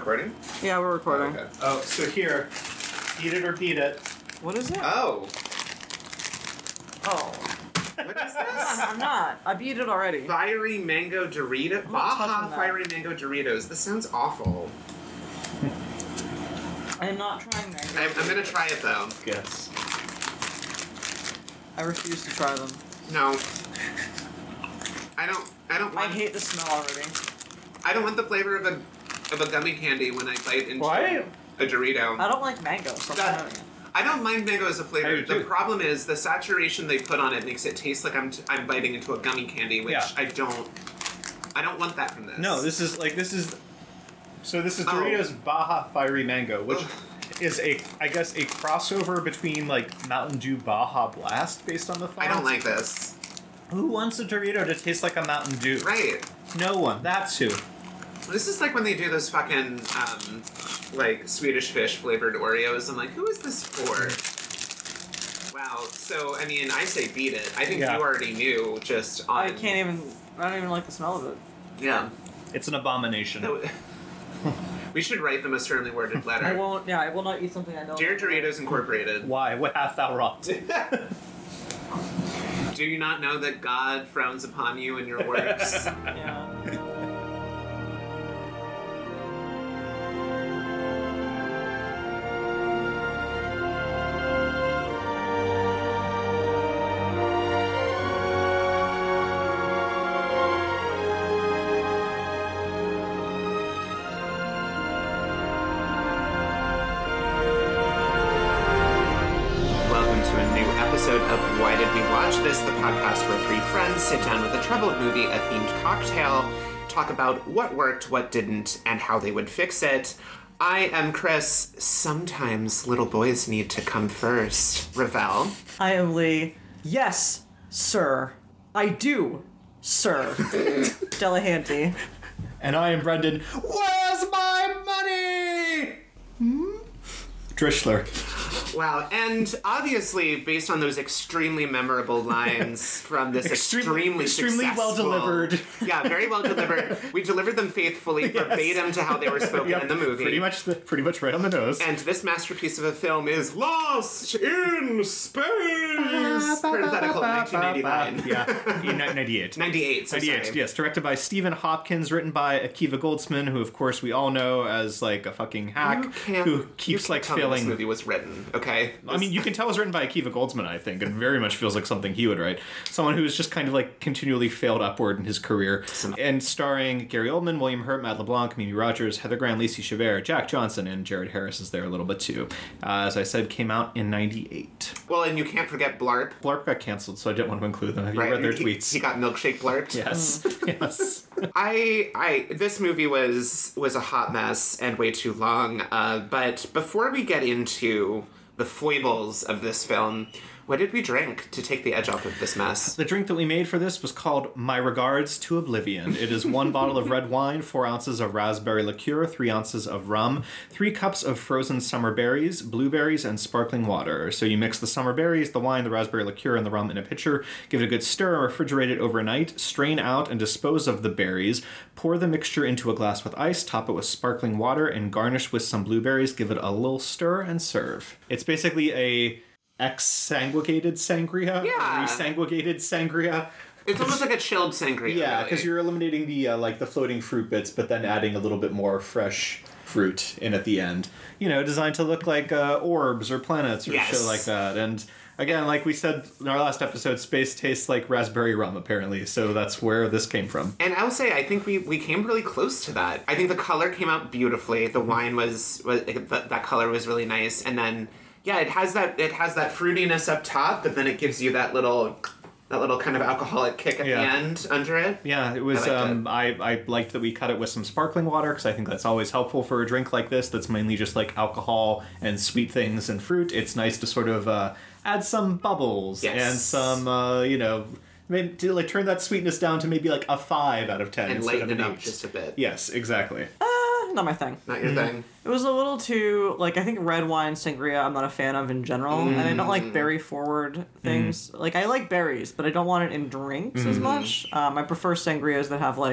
recording? Yeah, we're recording. Oh, okay. Oh, so here, eat it or beat it. What is it? Oh. Oh. What is this? I'm not. I beat it already. Fiery mango Dorito. not Baja touching that. fiery mango Doritos. This sounds awful. I am not trying mango. I'm gonna try it though. Yes. I refuse to try them. No. I don't I want. hate the smell already. I don't want the flavor of a gummy candy when I bite into Why? a Dorito. I don't like mango, so I'm not having it. I don't mind mango as a I flavor. do The too. problem is the saturation they put on it makes it taste like I'm biting into a gummy candy, which Yeah. I don't want that from this. No, this is Oh. Doritos Baja Fiery Mango, which is I guess a crossover between like Mountain Dew Baja Blast based on the font. I don't like this. Who wants a Dorito to taste like a Mountain Dew? Right. No one. That's who. This is like when they do those fucking like Swedish fish flavored Oreos. I'm like, who is this for? Wow. So I mean, I say beat it. I think Yeah. you already knew just on. I don't even like the smell of it. Yeah. It's an abomination. We should write them a sternly worded letter. I will not eat something I don't Dear Doritos Incorporated. Why? What hast thou wrought? Do you not know that God frowns upon you and your works? Yeah. Welcome to a new episode of Why Did We Watch This, the podcast where three friends sit down with a troubled movie, a themed cocktail, talk about what worked, what didn't, and how they would fix it. I am Chris. Sometimes little boys need to come first. Ravel. I am Lee. Yes, sir. I do, sir. Delahanty. And I am Brendan. Where's my money? Drishler. Wow, and obviously, based on those extremely memorable lines from this extremely successful- well delivered. Yeah, very well delivered. We delivered them faithfully, verbatim to how they were spoken Yep, in the movie. Pretty much right on the nose. And this masterpiece of a film is Lost in Space! Parenthetical 1989. Yeah, 98. 98, so 98, sorry. yes. Directed by Stephen Hopkins, written by Akiva Goldsman, who, of course, we all know as, like, a fucking hack who keeps, like, tell me this failing. movie was written, okay? I mean, you can tell it was written by Akiva Goldsman, I think, and very much feels like something he would write. Someone who's just kind of, like, continually failed upward in his career. And starring Gary Oldman, William Hurt, Matt LeBlanc, Mimi Rogers, Heather Graham, Lacey Chabert, Jack Johnson, and Jared Harris is there a little bit, too. As I said, came out in 98. Well, and you can't forget Blarp. Blarp got canceled, so I didn't want to include them. Have you Right? read their tweets? He got milkshake blarped. Yes. Yes. This movie was a hot mess and way too long. But before we get into the foibles of this film, what did we drink to take the edge off of this mess? The drink that we made for this was called My Regards to Oblivion. It is 1 bottle of red wine, 4 ounces of raspberry liqueur, 3 ounces of rum, 3 cups of frozen summer berries, blueberries, and sparkling water. So you mix the summer berries, the wine, the raspberry liqueur, and the rum in a pitcher, give it a good stir, refrigerate it overnight, strain out and dispose of the berries, pour the mixture into a glass with ice, top it with sparkling water, and garnish with some blueberries, give it a little stir, and serve. It's basically a exsanguinated sangria? Yeah. Or resanguinated sangria? It's almost like a chilled sangria. Yeah, really. because you're eliminating the like the floating fruit bits, but then adding a little bit more fresh fruit in at the end. You know, designed to look like orbs or planets or Yes. shit like that. And again, like we said in our last episode, space tastes like raspberry rum, apparently. So that's where this came from. And I'll say, I think we came really close to that. I think the color came out beautifully. The wine was that color was really nice, and then yeah, it has that fruitiness up top, but then it gives you that little kind of alcoholic kick at the end under it. Yeah, it was. I I liked that we cut it with some sparkling water because I think that's always helpful for a drink like this. That's mainly just like alcohol and sweet things and fruit. It's nice to sort of add some bubbles and some maybe to like turn that sweetness down to maybe like a 5 out of 10 and instead lighten of it an up 8. just a bit. Yes, exactly. Not my thing. Not your thing. It was a little too, like, I think red wine sangria I'm not a fan of in general, and I don't like berry-forward things. Like, I like berries, but I don't want it in drinks as much. I prefer sangrias that have, like,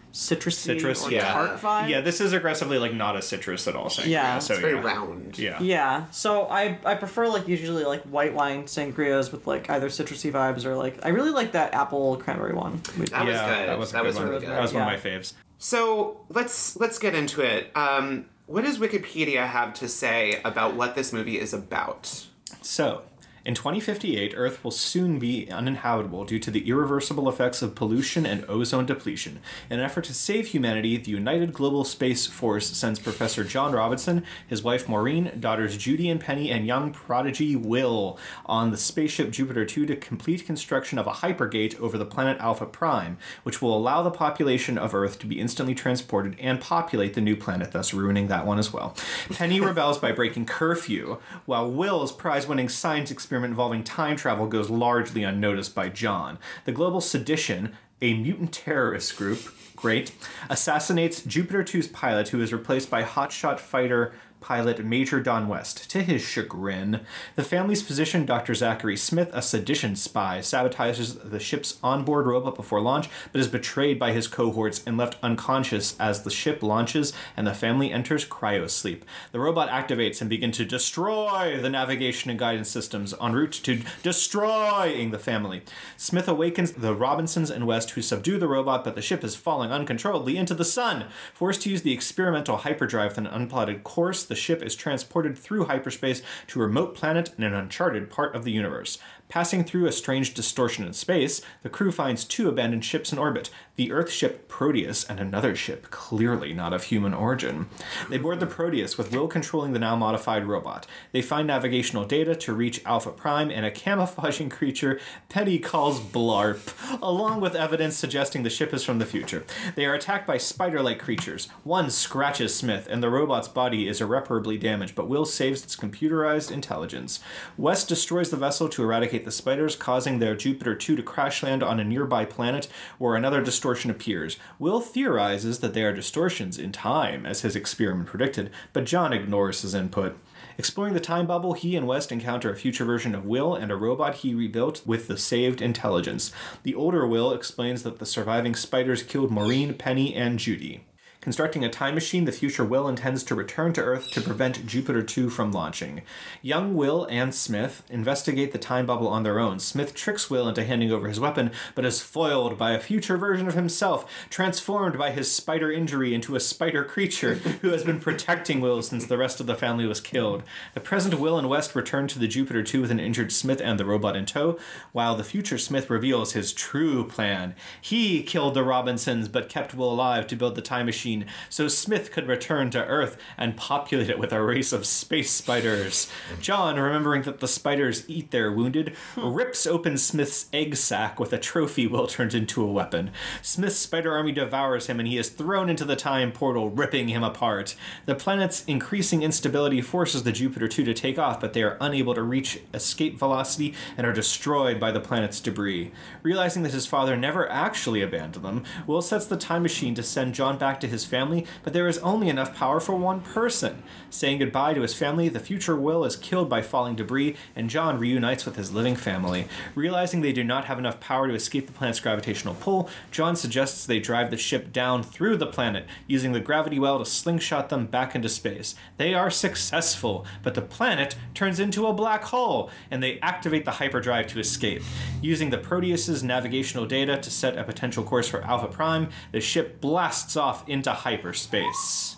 citrusy or yeah. tart vibe. Yeah, this is aggressively like not a citrus at all. Sangria, Yeah. so It's very yeah. round. Yeah. Yeah, so I prefer like usually like white wine sangrias with like either citrusy vibes or like I really like that apple cranberry one. That was good. That was a That good was one. really good. That was one Yeah. of my faves. So let's get into it. What does Wikipedia have to say about what this movie is about? So, in 2058, Earth will soon be uninhabitable due to the irreversible effects of pollution and ozone depletion. In an effort to save humanity, the United Global Space Force sends Professor John Robinson, his wife Maureen, daughters Judy and Penny, and young prodigy Will on the spaceship Jupiter 2 to complete construction of a hypergate over the planet Alpha Prime, which will allow the population of Earth to be instantly transported and populate the new planet, thus ruining that one as well. Penny rebels by breaking curfew, while Will's prize-winning science experiment involving time travel goes largely unnoticed by John. The Global Sedition, a mutant terrorist group, great, assassinates Jupiter 2's pilot, who is replaced by hotshot fighter pilot Major Don West. To his chagrin, the family's physician, Dr. Zachary Smith, a sedition spy, sabotages the ship's onboard robot before launch, but is betrayed by his cohorts and left unconscious as the ship launches and the family enters cryosleep. The robot activates and begins to destroy the navigation and guidance systems en route to destroying the family. Smith awakens the Robinsons and West, who subdue the robot, but the ship is falling uncontrollably into the sun. Forced to use the experimental hyperdrive with an unplotted course, the ship is transported through hyperspace to a remote planet in an uncharted part of the universe. Passing through a strange distortion in space, the crew finds two abandoned ships in orbit, the Earth ship Proteus and another ship clearly not of human origin. They board the Proteus, with Will controlling the now modified robot. They find navigational data to reach Alpha Prime and a camouflaging creature Penny calls Blarp, along with evidence suggesting the ship is from the future. They are attacked by spider-like creatures. One scratches Smith, and the robot's body is irreparably damaged, but Will saves its computerized intelligence. West destroys the vessel to eradicate the spiders, causing their Jupiter 2 to crash land on a nearby planet where another distortion appears. Will theorizes that they are distortions in time, as his experiment predicted, but John ignores his input. Exploring the time bubble, he and West encounter a future version of Will and a robot he rebuilt with the saved intelligence. The older Will explains that the surviving spiders killed Maureen, Penny, and Judy. Constructing a time machine, the future Will intends to return to Earth to prevent Jupiter 2 from launching. Young Will and Smith investigate the time bubble on their own. Smith tricks Will into handing over his weapon, but is foiled by a future version of himself, transformed by his spider injury into a spider creature who has been protecting Will since the rest of the family was killed. The present Will and West return to the Jupiter 2 with an injured Smith and the robot in tow, while the future Smith reveals his true plan. He killed the Robinsons, but kept Will alive to build the time machine so Smith could return to Earth and populate it with a race of space spiders. John, remembering that the spiders eat their wounded, rips open Smith's egg sac with a trophy Will turned into a weapon. Smith's spider army devours him and he is thrown into the time portal, ripping him apart. The planet's increasing instability forces the Jupiter 2 to take off, but they are unable to reach escape velocity and are destroyed by the planet's debris. Realizing that his father never actually abandoned them, Will sets the time machine to send John back to his family, but there is only enough power for one person. Saying goodbye to his family, the future Will is killed by falling debris, and John reunites with his living family. Realizing they do not have enough power to escape the planet's gravitational pull, John suggests they drive the ship down through the planet, using the gravity well to slingshot them back into space. They are successful, but the planet turns into a black hole, and they activate the hyperdrive to escape. Using the Proteus's navigational data to set a potential course for Alpha Prime, the ship blasts off into hyperspace.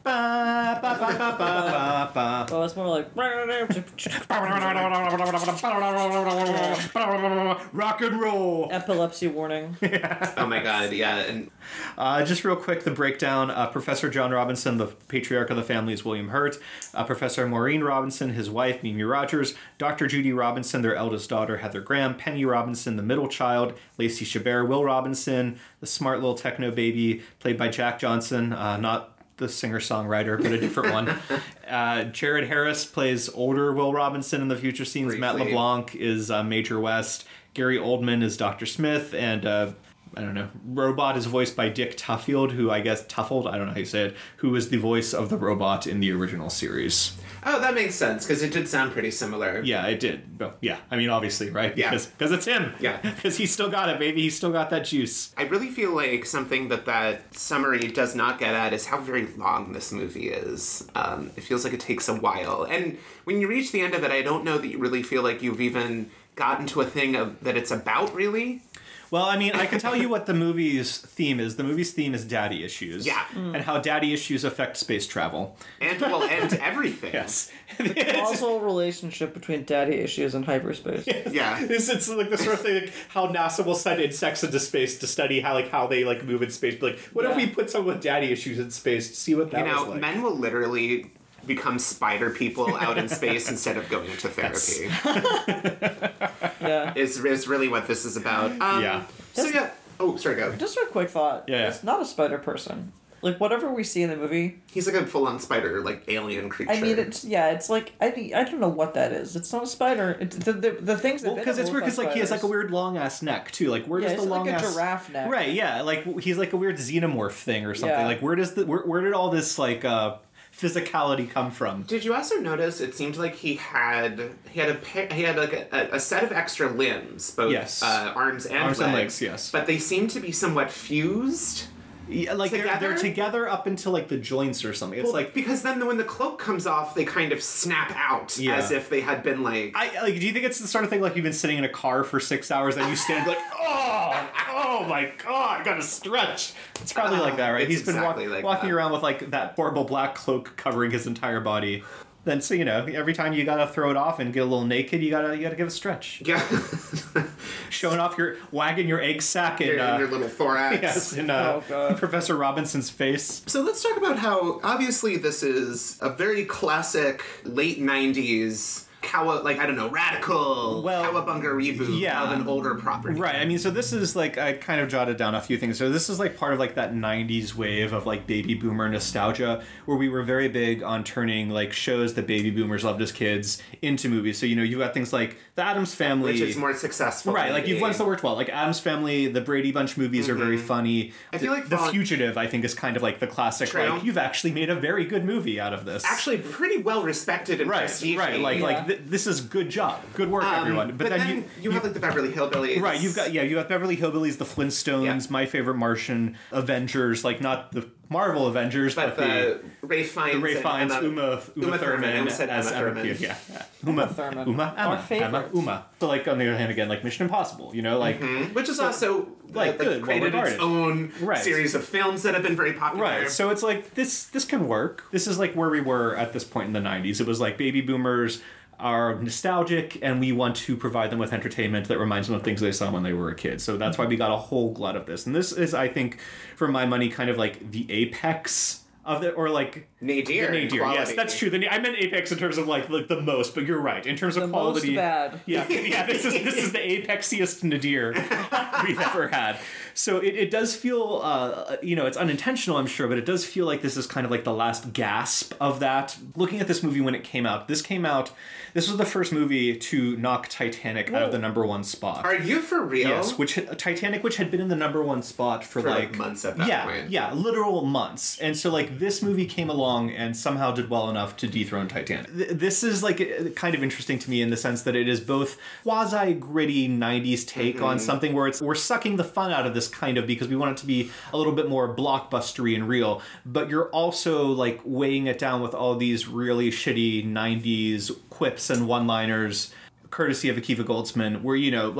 Ba, ba, ba, ba, ba, ba. Well, it's more like Rock and roll. epilepsy warning. Oh my god, yeah. And Just real quick, the breakdown. Professor John Robinson, the patriarch of the family, is William Hurt. Professor Maureen Robinson, his wife, Mimi Rogers. Dr. Judy Robinson, their eldest daughter, Heather Graham. Penny Robinson, the middle child, Lacey Chabert. Will Robinson, the smart little techno baby, played by Jack Johnson, not the singer-songwriter, but a different one. Jared Harris plays older Will Robinson in the future scenes. Briefly. Matt LeBlanc is Major West. Gary Oldman is Dr. Smith, and I don't know, robot is voiced by Dick Tuffield, who I guess Tuffield, I don't know how you say it, who is the voice of the robot in the original series. Oh, that makes sense, because it did sound pretty similar. Yeah, it did. But yeah, I mean, obviously, right? Yeah. Because it's him. Yeah. Because he's still got it, baby. He's still got that juice. I really feel like something that summary does not get at is how very long this movie is. It feels like it takes a while. And when you reach the end of it, I don't know that you really feel like you've even gotten to a thing that it's about, really. Well, I mean, I can tell you what the movie's theme is. The movie's theme is daddy issues. Yeah. And how daddy issues affect space travel. And, well, and everything. Yes. The causal relationship between daddy issues and hyperspace. Yeah. It's like the sort of thing, like how NASA will send insects into space to study how they move in space. But what if we put someone with daddy issues in space to see what that was like? Men will literally become spider people out in space instead of going to therapy. Yeah. Is really what this is about. Yeah. So yeah. Oh, sorry, go. Just a quick thought. Yeah. It's not a spider person. Like, whatever we see in the movie... He's like a full-on spider, alien creature. I mean, it's like... I don't know what that is. It's not a spider. It's the things that... Well, because it's weird, because he has a weird long-ass neck, too. Where does the long-ass... like a giraffe neck. Right, yeah. He's like a weird xenomorph thing or something. Yeah. Where did all this, physicality come from? Did you also notice it seemed like he had a set of extra limbs, both Yes. arms and legs, yes. But they seem to be somewhat fused. Yeah, they're together up until the joints or something. It's because then when the cloak comes off, they kind of snap out as if they had been do you think it's the sort of thing you've been sitting in a car for 6 hours and you stand oh my god, I gotta stretch. It's probably like that, right? He's been exactly walking around with that horrible black cloak covering his entire body. Then so every time you gotta throw it off and get a little naked, you gotta give a stretch. Yeah. Showing off wagging your egg sack in your little thorax. Yes, in God. Professor Robinson's face. So let's talk about how obviously this is a very classic late 90s radical cowabunga reboot of an older property. Right. I mean, so this is I kind of jotted down a few things. So this is part of that 90s wave of baby boomer nostalgia, where we were very big on turning shows that baby boomers loved as kids into movies. So you've got things like The Addams Family, which is more successful. Right. You've ones that worked well. Addams Family, the Brady Bunch movies are very funny. I feel like The Fugitive, I think, is kind of the classic. True. You've actually made a very good movie out of this. Actually, pretty well respected and prestige. Right. This is good job, good work, everyone. But then you have the Beverly Hillbillies. Right, you got Beverly Hillbillies, the Flintstones, My Favorite Martian, Avengers, not the Marvel Avengers, but the Ralph Fiennes, Uma Thurman as Emma Thurman. Yeah. Uma Thurman. Our favorite. Uma. So on the other hand, again, Mission Impossible, which is also good, created its own series of films that have been very popular. Right. So it's this can work. This is where we were at this point in the 90s. It was baby boomers are nostalgic and we want to provide them with entertainment that reminds them of things they saw when they were a kid. So that's why we got a whole glut of this. And this is, I think, for my money, kind of the apex of the, or nadir. Yes, that's true. I meant apex in terms of the most, but you're right. In terms of quality. Most bad. Yeah, this is the apexiest nadir we've ever had. So it does feel, it's unintentional, I'm sure, but it does feel like this is kind of the last gasp of that. Looking at this movie when it came out, this was the first movie to knock Titanic out of the #1 spot. Are you for real? Yes, Titanic, which had been in the #1 spot for months at that point. Yeah, literal months. And so this movie came along and somehow did well enough to dethrone Titanic. This is kind of interesting to me in the sense that it is both quasi gritty 90s take on something where we're sucking the fun out of this kind of because we want it to be a little bit more blockbustery and real, but you're also weighing it down with all these really shitty 90s quips and one-liners courtesy of Akiva Goldsman, where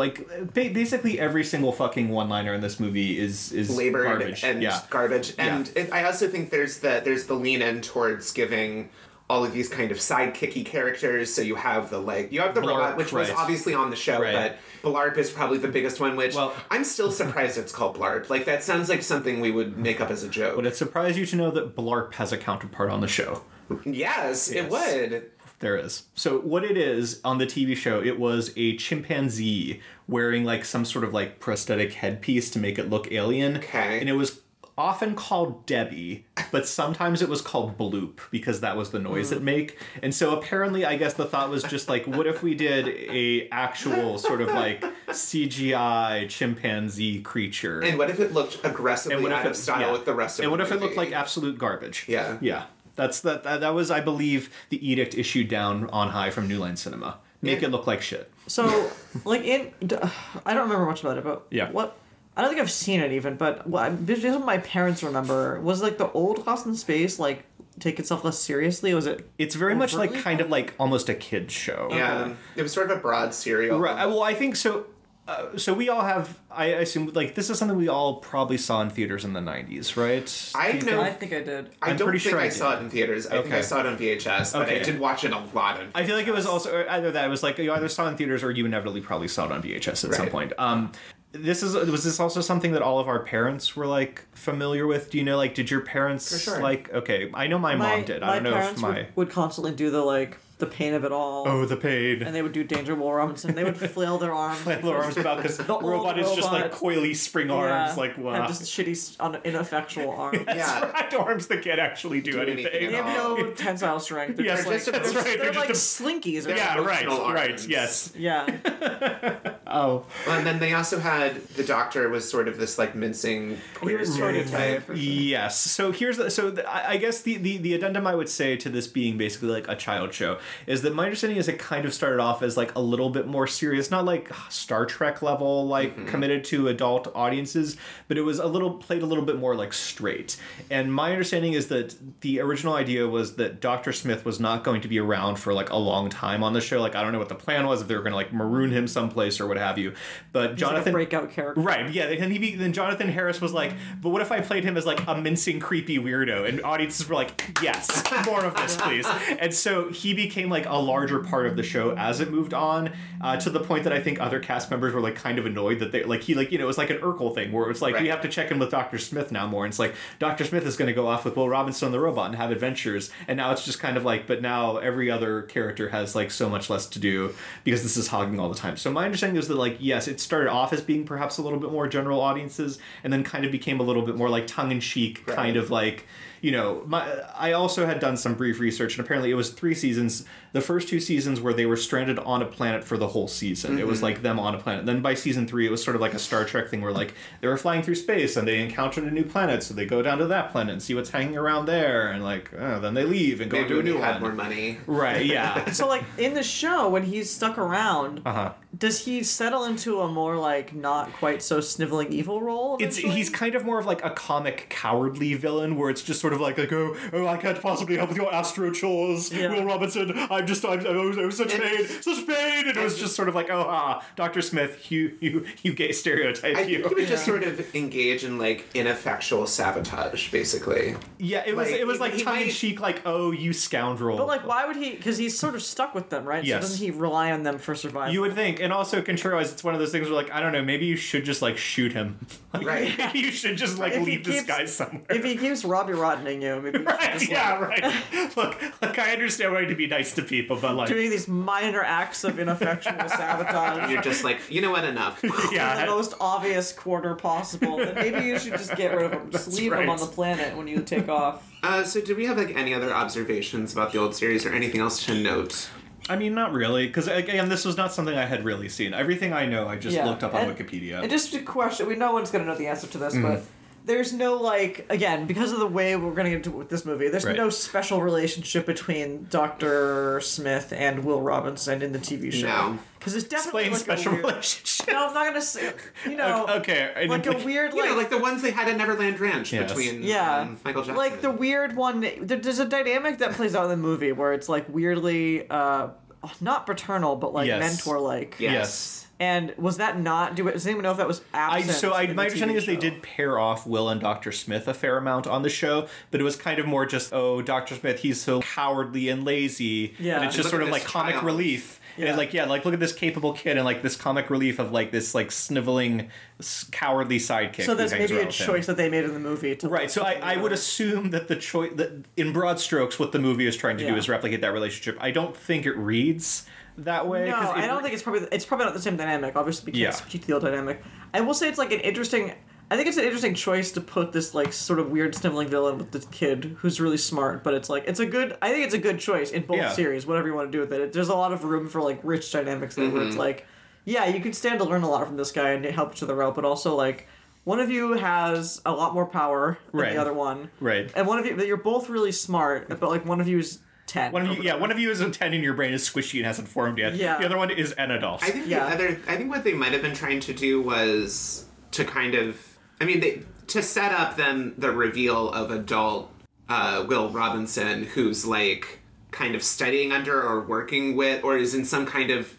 basically every single fucking one-liner in this movie is labored garbage. And garbage. And I also think there's the lean in towards giving all of these kind of sidekicky characters. So you have the robot, which was obviously on the show, but Blarp is probably the biggest one. Which I'm still surprised it's called Blarp. That sounds like something we would make up as a joke. Would it surprise you to know that Blarp has a counterpart on the show? Yes, it would. There is. So what it is on the TV show, it was a chimpanzee wearing some sort of prosthetic headpiece to make it look alien. Okay. And it was often called Debbie, but sometimes it was called Bloop because that was the noise it make. And so apparently, I guess the thought was just like, what if we did a actual sort of like CGI chimpanzee creature? And what if it looked aggressively out of style with the rest of And the what if it movie? looked like absolute garbage? Yeah. Yeah. That was, I believe, the edict issued down on high from New Line Cinema. Make it look like shit. So, like, I don't remember much about it, but Yeah. I don't think I've seen it even, but just what my parents remember was, like, the old Lost in Space, like, take itself less seriously? Was it? It's very much like overtly kind of like almost a kid's show. Yeah. It was sort of a broad serial. Right. Well, I think so. So we all have, I assume, like, this is something we all probably saw in theaters in the 90s, right? I know. I think I did. I I'm don't pretty think sure I I saw did. it in theaters. I think I Okay. saw it on VHS, but Okay. I did watch it a lot on I feel like it was also either that, it was like you either saw it in theaters or you inevitably probably saw it on VHS at some Right. point. Was this also something that all of our parents were like familiar with? Do you know, like, did your parents For sure. like? Okay, I know my mom did. I don't know if parents my would constantly do the pain of it all. the pain. And they would do Danger Will Robinson. They would flail their arms. Flail their arms about because the old robot is just like robot. coily spring arms, Yeah. like wow. And just shitty, ineffectual arms. Yeah. Right, arms that can't actually do anything. anything They at have all. no tensile strength. They're Yes, just like, that's right. They're They're like just slinkies. Or Yeah, right, Emotional right, arms. yes. Yeah. Oh, And then they also had the doctor was sort of this like mincing queer was sort of stereotype. yes. So here's I guess the addendum I would say to this being basically like a child show is that my understanding is it kind of started off as like a little bit more serious, not like Star Trek level, like committed to adult audiences, but it was played a little bit more like straight. And my understanding is that the original idea was that Dr. Smith was not going to be around for like a long time on the show. Like, I don't know what the plan was, if they were going to like maroon him someplace or what have you. But He's Jonathan, like a breakout character. right? Yeah, and then Jonathan Harris was like, "But what if I played him as like a mincing, creepy weirdo?" And audiences were like, "Yes, more of this, please." And so he became like a larger part of the show as it moved on, to the point that I think other cast members were like kind of annoyed that they like it was like an Urkel thing where it's like we Right. have to check in with Dr. Smith now more. And it's like Dr. Smith is going to go off with Will Robinson the robot and have adventures, and now it's just kind of like, but now every other character has like so much less to do because this is hogging all the time. So my understanding is that like yes, it started off as being perhaps a little bit more general audiences, and then kind of became a little bit more like tongue-in-cheek, Right. kind of like, I also had done some brief research, and apparently it was 3 seasons. The first 2 seasons where they were stranded on a planet for the whole season. It was like them on a planet. Then by season 3, it was sort of like a Star Trek thing where like they were flying through space and they encountered a new planet, so they go down to that planet and see what's hanging around there, and like then they leave and go Maybe to a when new you had one. more money. Right? Yeah. So, like, in the show, when he's stuck around, Uh-huh. does he settle into a more, like, not quite so sniveling evil role? eventually? He's kind of more of like a comic cowardly villain where it's just sort of like oh I can't possibly help with your astro chores, Yeah. Will Robinson. I'm such pain, and it was just sort of like Dr. Smith, you gay stereotype. I think you. he would just sort of engage in like ineffectual sabotage, basically. Yeah, it was like he tongue in might- cheek, like you scoundrel. But, like, why would he... Because he's sort of stuck with them, right? Yes. So doesn't he rely on them for survival? You would think, and also contrariwise, it's one of those things where, like, I don't know, maybe you should just like shoot him. Like, Right. Maybe you should just like If he leave this keeps- guy somewhere. If he keeps Robbie Rottening you, maybe you should Right? just, Yeah. Right. Look, I understand wanting to be nice to people, but like, doing these minor acts of ineffectual sabotage You're just like, you know what, enough. in the yeah. most obvious quarter possible, then maybe you should just get rid of him. Just That's leave him right. on the planet when you take off. So do we have like any other observations about the old series or anything else to note? I mean, not really, because again, this was not something I had really seen. Everything I know, I just Yeah. looked up on And- Wikipedia. And just a question, no one's going to know the answer to this, Mm-hmm. but there's no, like, again, because of the way we're going to get into with this movie, there's Right. no special relationship between Dr. Smith and Will Robinson in the TV show. No. Because it's definitely Explain like special a weird... relationship. No, I'm not going to say, Okay, I like didn't a weird, You know, like the ones they had at Neverland Ranch Yes. between Yeah. Michael Jackson. like the weird one, there's a dynamic that plays out in the movie where it's, like, weirdly, not paternal, but, like, Yes. mentor-like. Yes. And was that not? Does anyone know if that was absent? in the My TV understanding is they show? did pair off Will and Dr. Smith a fair amount on the show, but it was kind of more just, Dr. Smith, he's so cowardly and lazy, Yeah. and it's just Look sort at of this like comic child. relief. Yeah. And like look at this capable kid, and like this comic relief of like this like sniveling, cowardly sidekick. So who that's hangs maybe a around with him. choice that they made in the movie. To Right, so I would assume that the choice, that in broad strokes, what the movie is trying to do Yeah. is replicate that relationship. I don't think it reads that way. No, 'cause I don't think it's probably not the same dynamic. Obviously, we can't Yeah. speak to the old dynamic. I will say it's like an interesting. I think it's an interesting choice to put this like sort of weird sniveling villain with this kid who's really smart, but it's like I think it's a good choice in both series, whatever you want to do with it. There's a lot of room for like rich dynamics there where it's like, yeah, you can stand to learn a lot from this guy and help each other out, but also like one of you has a lot more power than the other one. Right. And one of you, you're both really smart, but like one of you is 10. One of you is a 10 and your brain is squishy and hasn't formed yet. Yeah. The other one is an adult. I think what they might have been trying to do was to kind of, to set up then the reveal of adult Will Robinson, who's like kind of studying under or working with, or is in some kind of,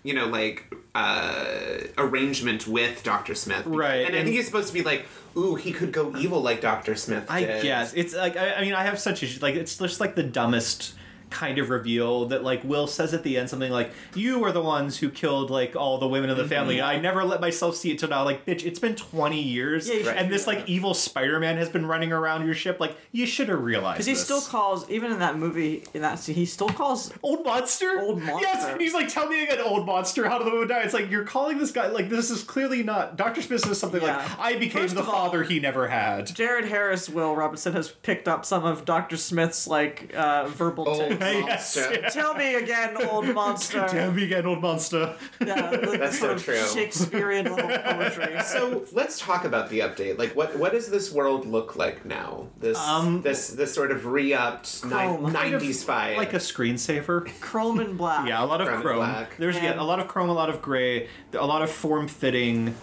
arrangement with Dr. Smith. Right. And I think he's supposed to be like, ooh, he could go evil like Dr. Smith did. I guess. It's like, I have such issues. Like, it's just like the dumbest kind of reveal that like Will says at the end something like, you are the ones who killed like all the women in the family. I never let myself see it till now. Like, bitch, it's been 20 years and this like evil Spider-Man has been running around your ship. Like, you should have realized because he still calls, even in that movie, in that scene, he still calls old monster. Yes, and he's like, tell me again, old monster, how did the woman die? It's like, you're calling this guy, like, this is clearly not, Dr. Smith says something like, I became the father he never had. Jared Harris, Will Robinson, has picked up some of Dr. Smith's like verbal tics. Yes. Tell me again, old monster. Tell me again, old monster. Yeah, like that's so true. Shakespearean little poetry. So let's talk about the update. Like, what does this world look like now? This sort of re-upped 90s vibe. Like a screensaver. Chrome and black. Yeah, a lot of chrome. Black. There's a lot of chrome, a lot of gray, a lot of form-fitting.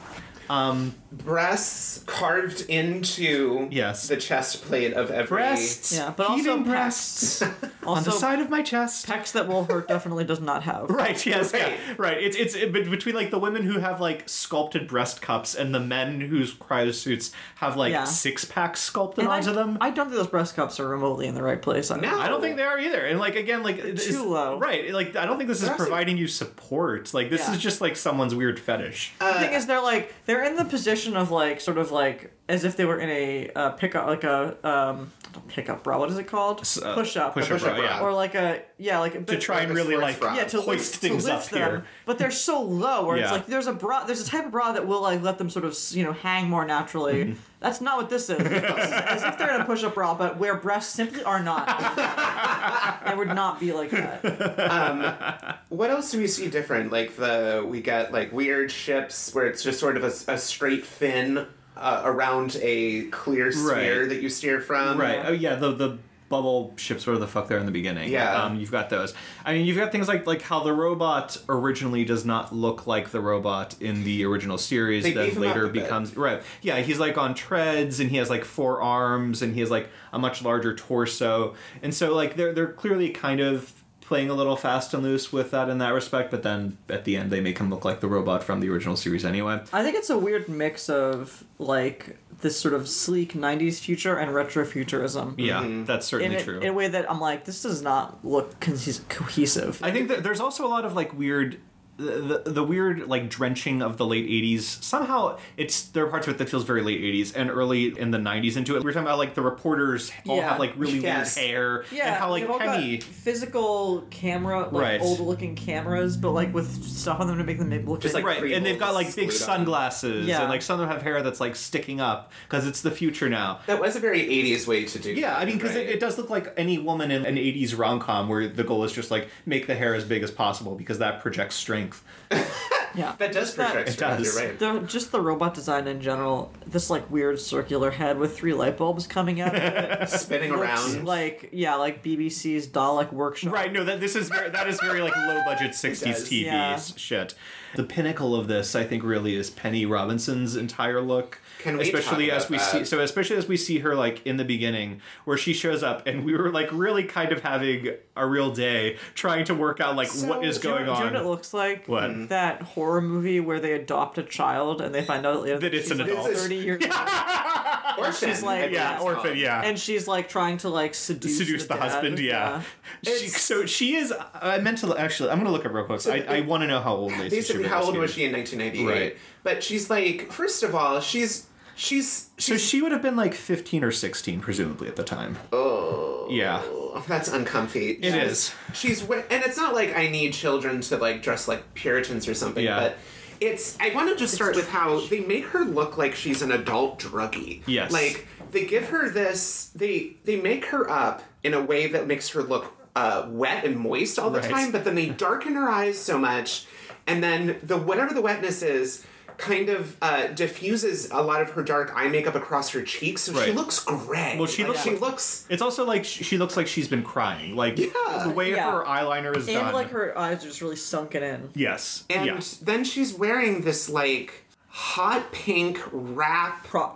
Breasts carved into the chest plate of every... Breasts. Yeah, but also breasts. Also, on the side of my chest. Pecs that Will Hurt definitely does not have. Right, yes, Right. yeah. Right. It's between like the women who have like sculpted breast cups and the men whose cryosuits have like six-packs sculpted onto them. I don't think those breast cups are remotely in the right place. No. I don't think they are either. And like, again, like... too low. Right. Like, I don't think this is providing you support. Like, this is just like someone's weird fetish. The thing is, they're in the position of like, sort of like, as if they were in a pickup, like a pickup bra. What is it called? Push-up. Push-up bra, yeah. Or like a, to try and really like to hoist things to up lift them. here. But they're so low, where it's like there's a type of bra that will like let them sort of hang more naturally. Mm-hmm. That's not what this is. It's as if they're in a push-up bra, but where breasts simply are not. It would not be like that. What else do we see different? Like we got like weird ships where it's just sort of a straight fin around a clear sphere that you steer from. Right. Oh yeah, the bubble ships, whatever the fuck they're in the beginning. Yeah. You've got those. I mean, you've got things like how the robot originally does not look like the robot in the original series that later becomes... Right. Yeah, he's like on treads and he has like 4 arms and he has like a much larger torso. And so like they're clearly kind of playing a little fast and loose with that in that respect, but then at the end they make him look like the robot from the original series anyway. I think it's a weird mix of like this sort of sleek 90s future and retrofuturism. Yeah, that's certainly true. In a way that I'm like, this does not look cohesive. I think that there's also a lot of like weird... The weird like drenching of the late 80s, somehow there are parts of it that feels very late 80s and early in the 90s into it. We were talking about like the reporters all have like really weird hair and how like Penny physical camera, like old looking cameras, but like with stuff on them to make them look just like and they've got like big sunglasses and like some of them have hair that's like sticking up because it's the future now. That was a very 80s way to do I mean, because it does look like any woman in an 80s rom-com where the goal is just like make the hair as big as possible because that projects strength. Yeah, that does project strength. You're right. Just the robot design in general, this like weird circular head with 3 light bulbs coming out of it, spinning around, like BBC's Dalek Workshop. Right. No, that is very like low budget 60s TV shit. The pinnacle of this, I think, really is Penny Robinson's entire look. Especially as we see her like in the beginning, where she shows up, and we were like really kind of having a real day trying to work out like what is going on. Do you know what it looks like? What? That horror movie where they adopt a child and they find out later that it's an adult. 30 years old. Orphan. She's like, orphan, and she's like trying to like seduce the husband. She is. I meant to actually. I'm gonna look up real quick. I want to know how old Lacey. Basically, how old was she in 1998? Right. But she's like, first of all, she's so she would have been like 15 or 16 presumably at the time. Oh. Yeah. That's uncomfy. It is. And it's not like I need children to like dress like Puritans or something, but I want to just start with how they make her look like she's an adult druggie. Yes. Like, they give her this, they make her up in a way that makes her look wet and moist all the time, but then they darken her eyes so much, and then whatever the wetness is kind of diffuses a lot of her dark eye makeup across her cheeks, so she looks gray. Well, she looks... It's also like she looks like she's been crying. Like, the way her eyeliner is done. And, like, her eyes are just really sunken in. Yes. And then she's wearing this, like, hot pink wrap crop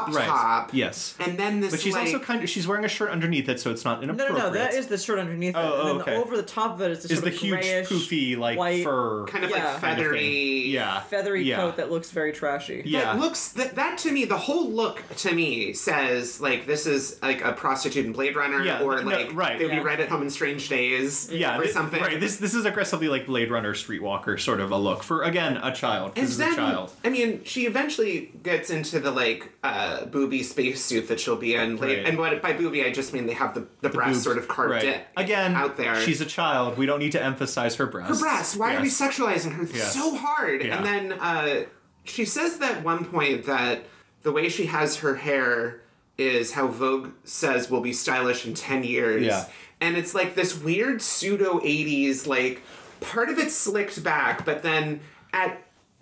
top. Yes. And then this, but she's also she's wearing a shirt underneath it, so it's not inappropriate. No, that is the shirt underneath it. And then over the top of it is this sort of huge, grayish, poofy, like, white, fur. Kind of like feathery. Feathery coat that looks very trashy. That looks, that to me, the whole look to me says, like, this is, like, a prostitute in Blade Runner, or, like, they'd be right at home in Strange Days, or something. Right, this is aggressively, like, Blade Runner, Streetwalker sort of a look for, again, a child. This is a child. I mean, she eventually gets into the, like, booby spacesuit that she'll be in. And by booby, I just mean they have the breasts sort of carved out there. She's a child. We don't need to emphasize her breasts. Her breasts. Why are we sexualizing her so hard? And then she says that at one point that the way she has her hair is how Vogue says will be stylish in 10 years. Yeah. And it's like this weird pseudo 80s, like, part of it's slicked back, but then at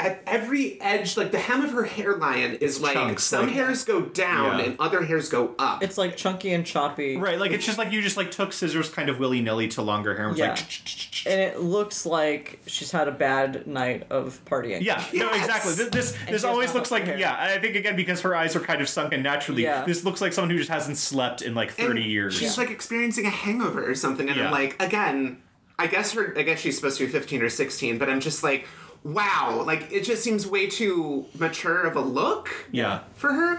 every edge, like, the hem of her hairline is like chunks, some hairs go down and other hairs go up. It's like chunky and choppy. Right, like it's just like you just like took scissors kind of willy-nilly to longer hair and was like and it looks like she's had a bad night of partying. Yeah, no, exactly. This always looks like I think again because her eyes are kind of sunken naturally. This looks like someone who just hasn't slept in like 30 years. She's like experiencing a hangover or something, and I'm like, again, I guess she's supposed to be 15 or 16, but I'm just like, wow, like, it just seems way too mature of a look for her.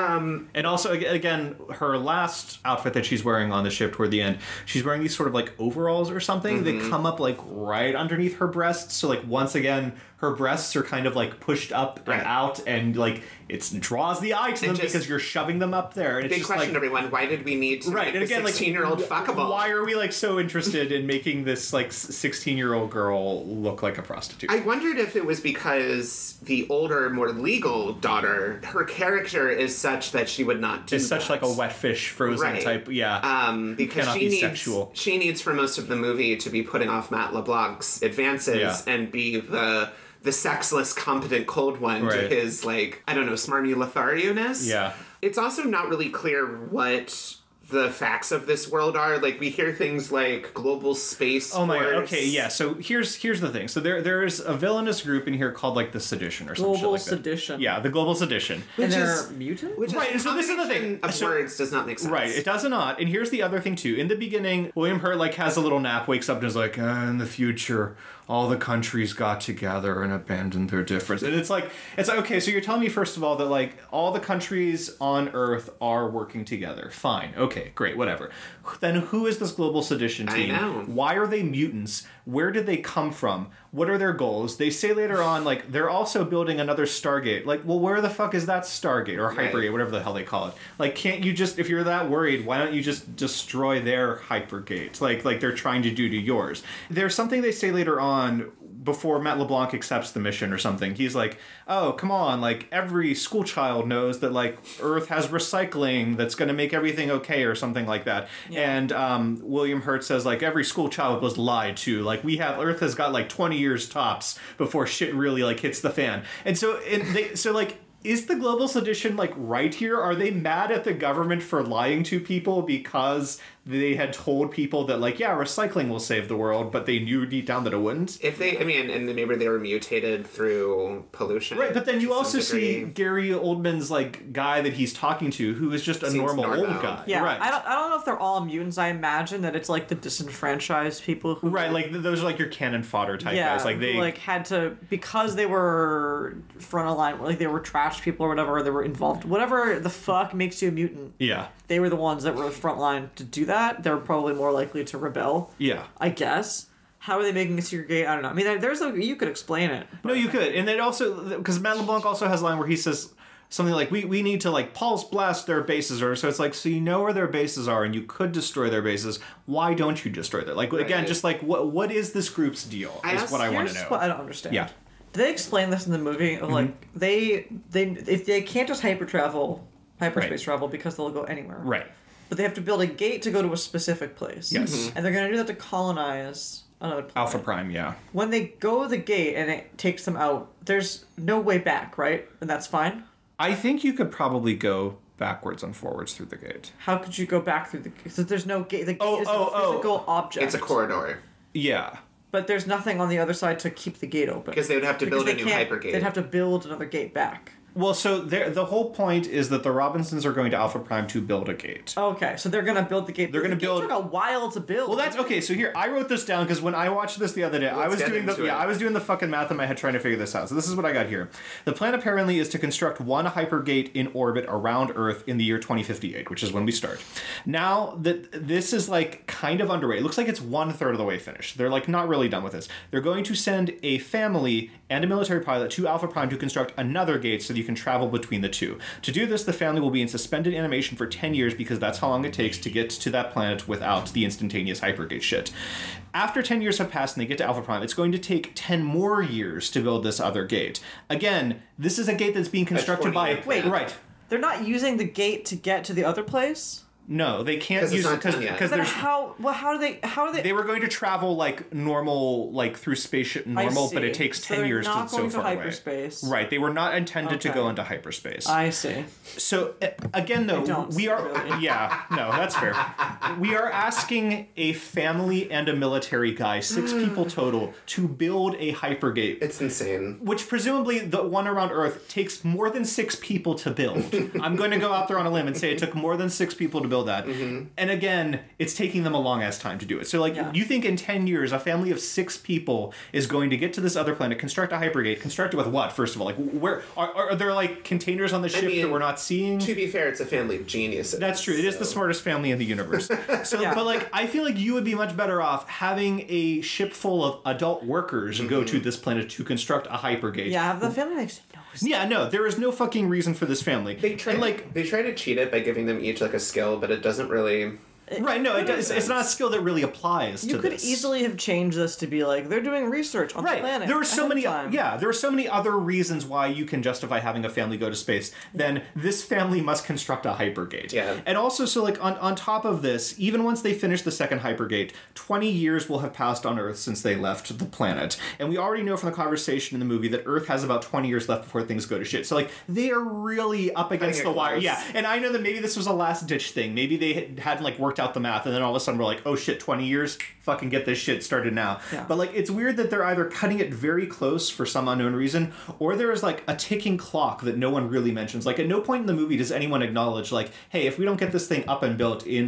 And also, again, her last outfit that she's wearing on the ship toward the end, she's wearing these sort of, like, overalls or something that come up, like, right underneath her breasts. So, like, once again, her breasts are kind of, like, pushed up and out, and, like, it draws the eye to them because you're shoving them up there. And it's big question, everyone. Why did we need to make a 16-year-old fuckable? Why are we, like, so interested in making this, like, 16-year-old girl look like a prostitute? I wondered if it was because the older, more legal daughter, her character is such that she would not do It's such, like, a wet fish frozen type, because she needs for most of the movie to be putting off Matt LeBlanc's advances and be the sexless, competent cold one to his, like, I don't know, smarmy Lothario-ness. Yeah. It's also not really clear what the facts of this world are. Like, we hear things like global space my god, force. okay, yeah, so here's the thing. So there's a villainous group in here called, like, the Sedition or something like that. Global Sedition. Yeah, the Global Sedition. And they're mutant? Right, so this is the thing. Of words does not make sense. Right, it does not. And here's the other thing, too. In the beginning, William Hurt, like, has a little nap, wakes up and is like, in the future, all the countries got together and abandoned their difference. And it's like, okay, so you're telling me, first of all, that, like, all the countries on Earth are working together. Fine. Okay, great, whatever. Then who is this Global Sedition team? I know. Why are they mutants? Where did they come from? What are their goals? They say later on, like, they're also building another Stargate. Like, well, where the fuck is that Stargate? Or Hypergate, whatever the hell they call it. Like, can't you just, if you're that worried, why don't you just destroy their Hypergate? Like they're trying to do to yours. There's something they say later on, before Matt LeBlanc accepts the mission or something. He's like, oh, come on, like, every school child knows that, like, Earth has recycling that's going to make everything okay or something like that. And William Hurt says, like, every school child was lied to. Like, Earth has got, like, 20 years tops before shit really, like, hits the fan. And so, like, is the Global Sedition, like, right here? Are they mad at the government for lying to people because they had told people that, like, yeah, recycling will save the world, but they knew deep down that it wouldn't? And maybe they were mutated through pollution. Right, but then you also see Gary Oldman's, like, guy that he's talking to, who is just a normal old guy. Yeah, right. I don't know if they're all mutants. I imagine that it's, like, the disenfranchised people who... Right, like, those are, like, your cannon fodder type guys. Like, they... like, had to... Because they were front of line, like, they were trash people or whatever, or they were involved. Whatever the fuck makes you a mutant. Yeah. They were the ones that were the front line to do that. They're probably more likely to rebel. Yeah. I guess. How are they making a secret gate? I don't know. I mean, you could explain it. No, you could. And it also... Because Matt LeBlanc also has a line where he says something like, we need to, like, pulse blast their bases. Or so it's like, so you know where their bases are and you could destroy their bases. Why don't you destroy them? Like, again, just like, what is this group's deal is what I want to know. What I don't understand. Yeah. Do they explain this in the movie? Like, if they can't just hyperspace travel because they'll go anywhere. Right. But they have to build a gate to go to a specific place. Yes. And they're going to do that to colonize another planet. Alpha Prime, yeah. When they go the gate and it takes them out, there's no way back, right? And that's fine? I think you could probably go backwards and forwards through the gate. How could you go back through the gate? Because there's no gate. The gate is a physical object. It's a corridor. Yeah. But there's nothing on the other side to keep the gate open. Because they would have to build a new hypergate. They'd have to build another gate back. Well, so the whole point is that the Robinsons are going to Alpha Prime to build a gate. Okay, so they're going to build the gate. They're going to build. It took a while to build. Well, that's okay. So here, I wrote this down because when I watched this the other day, I was doing the fucking math in my head trying to figure this out. So this is what I got here. The plan apparently is to construct one hypergate in orbit around Earth in the year 2058, which is when we start. Now that this is like kind of underway, it looks like it's 1/3 of the way finished. They're like not really done with this. They're going to send a family and a military pilot to Alpha Prime to construct another gate so that you can travel between the two. To do this, the family will be in suspended animation for 10 years because that's how long it takes to get to that planet without the instantaneous hypergate shit. After 10 years have passed and they get to Alpha Prime, it's going to take 10 more years to build this other gate. Again, this is a gate that's being constructed by... Wait, right. They're not using the gate to get to the other place? No, they can't use it because there's how do they? They were going to travel like normal, like through spaceship normal, but it takes 10 years to so far away. Hyperspace. Right, they were not intended to go into hyperspace. I see. So again, though, we are yeah, no, that's fair. We are asking a family and a military guy, 6 people total, to build a hypergate. It's insane. Which presumably the one around Earth takes more than 6 people to build. I'm going to go out there on a limb and say it took more than 6 people to build that. And again, it's taking them a long ass time to do it. So like, you think in 10 years, a family of 6 people is going to get to this other planet, construct a hypergate, construct it with what, first of all? Like, where are there like containers on the ship that we're not seeing? To be fair, it's a family of geniuses. That's true. It is the smartest family in the universe. So, but like, I feel like you would be much better off having a ship full of adult workers go to this planet to construct a hypergate. Yeah, the family makes no sense. Yeah, no, there is no fucking reason for this family. They try to cheat it by giving them each like a skill, but it doesn't really. Right, no, it's not a skill that really applies to this. You could easily have changed this to be like, they're doing research on the planet. There are so many there are so many other reasons why you can justify having a family go to space than this family must construct a hypergate. Yeah. And also, so like on top of this, even once they finish the second hypergate, 20 years will have passed on Earth since they left the planet. And we already know from the conversation in the movie that Earth has about 20 years left before things go to shit. So like, they are really up against the wire. Yeah, and I know that maybe this was a last ditch thing. Maybe they hadn't like worked out the math, and then all of a sudden we're like, oh shit, 20 years? Fucking get this shit started now. Yeah. But like, it's weird that they're either cutting it very close for some unknown reason, or there is like a ticking clock that no one really mentions. Like, at no point in the movie does anyone acknowledge like, hey, if we don't get this thing up and built in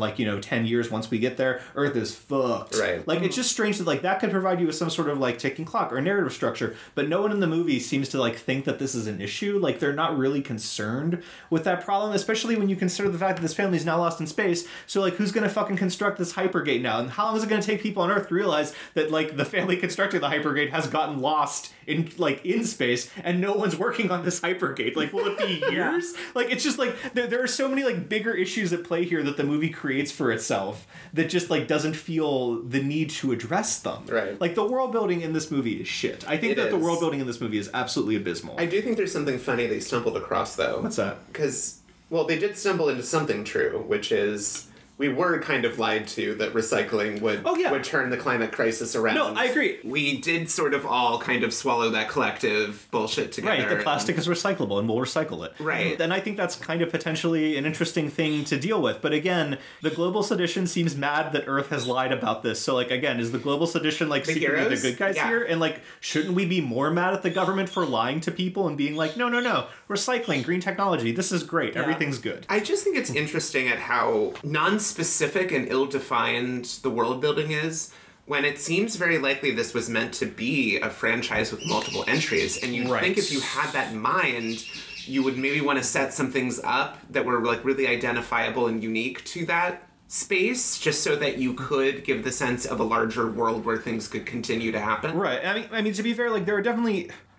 10 years once we get there, Earth is fucked. Right. Like, it's just strange that like that could provide you with some sort of like ticking clock or narrative structure, but no one in the movie seems to like think that this is an issue. Like, they're not really concerned with that problem, especially when you consider the fact that this family is now lost in space. So like, who's gonna fucking construct this hypergate now? And how long is it going to take people on Earth to realize that like the family constructing the hypergate has gotten lost in space and no one's working on this hypergate? Like, will it be years? Like, it's just like there are so many like bigger issues at play here that the movie creates for itself that just like doesn't feel the need to address them. Right. Like, the world building in this movie is shit. I think the world building in this movie is absolutely abysmal. I do think there's something funny they stumbled across though. What's that? Because, well, they did stumble into something true, which is we were kind of lied to that recycling would turn the climate crisis around. No, I agree. We did sort of all kind of swallow that collective bullshit together. Right, the plastic is recyclable and we'll recycle it. Right. And I think that's kind of potentially an interesting thing to deal with. But again, the global sedition seems mad that Earth has lied about this. So like, again, is the global sedition like secretly the good guys here? And like, shouldn't we be more mad at the government for lying to people and being like, no, recycling, green technology, this is great, everything's good. I just think it's interesting at how non-specific and ill-defined the world building is, when it seems very likely this was meant to be a franchise with multiple entries. And you'd think if you had that in mind, you would maybe want to set some things up that were like really identifiable and unique to that space, just so that you could give the sense of a larger world where things could continue to happen. Right. I mean, to be fair, like, there are definitely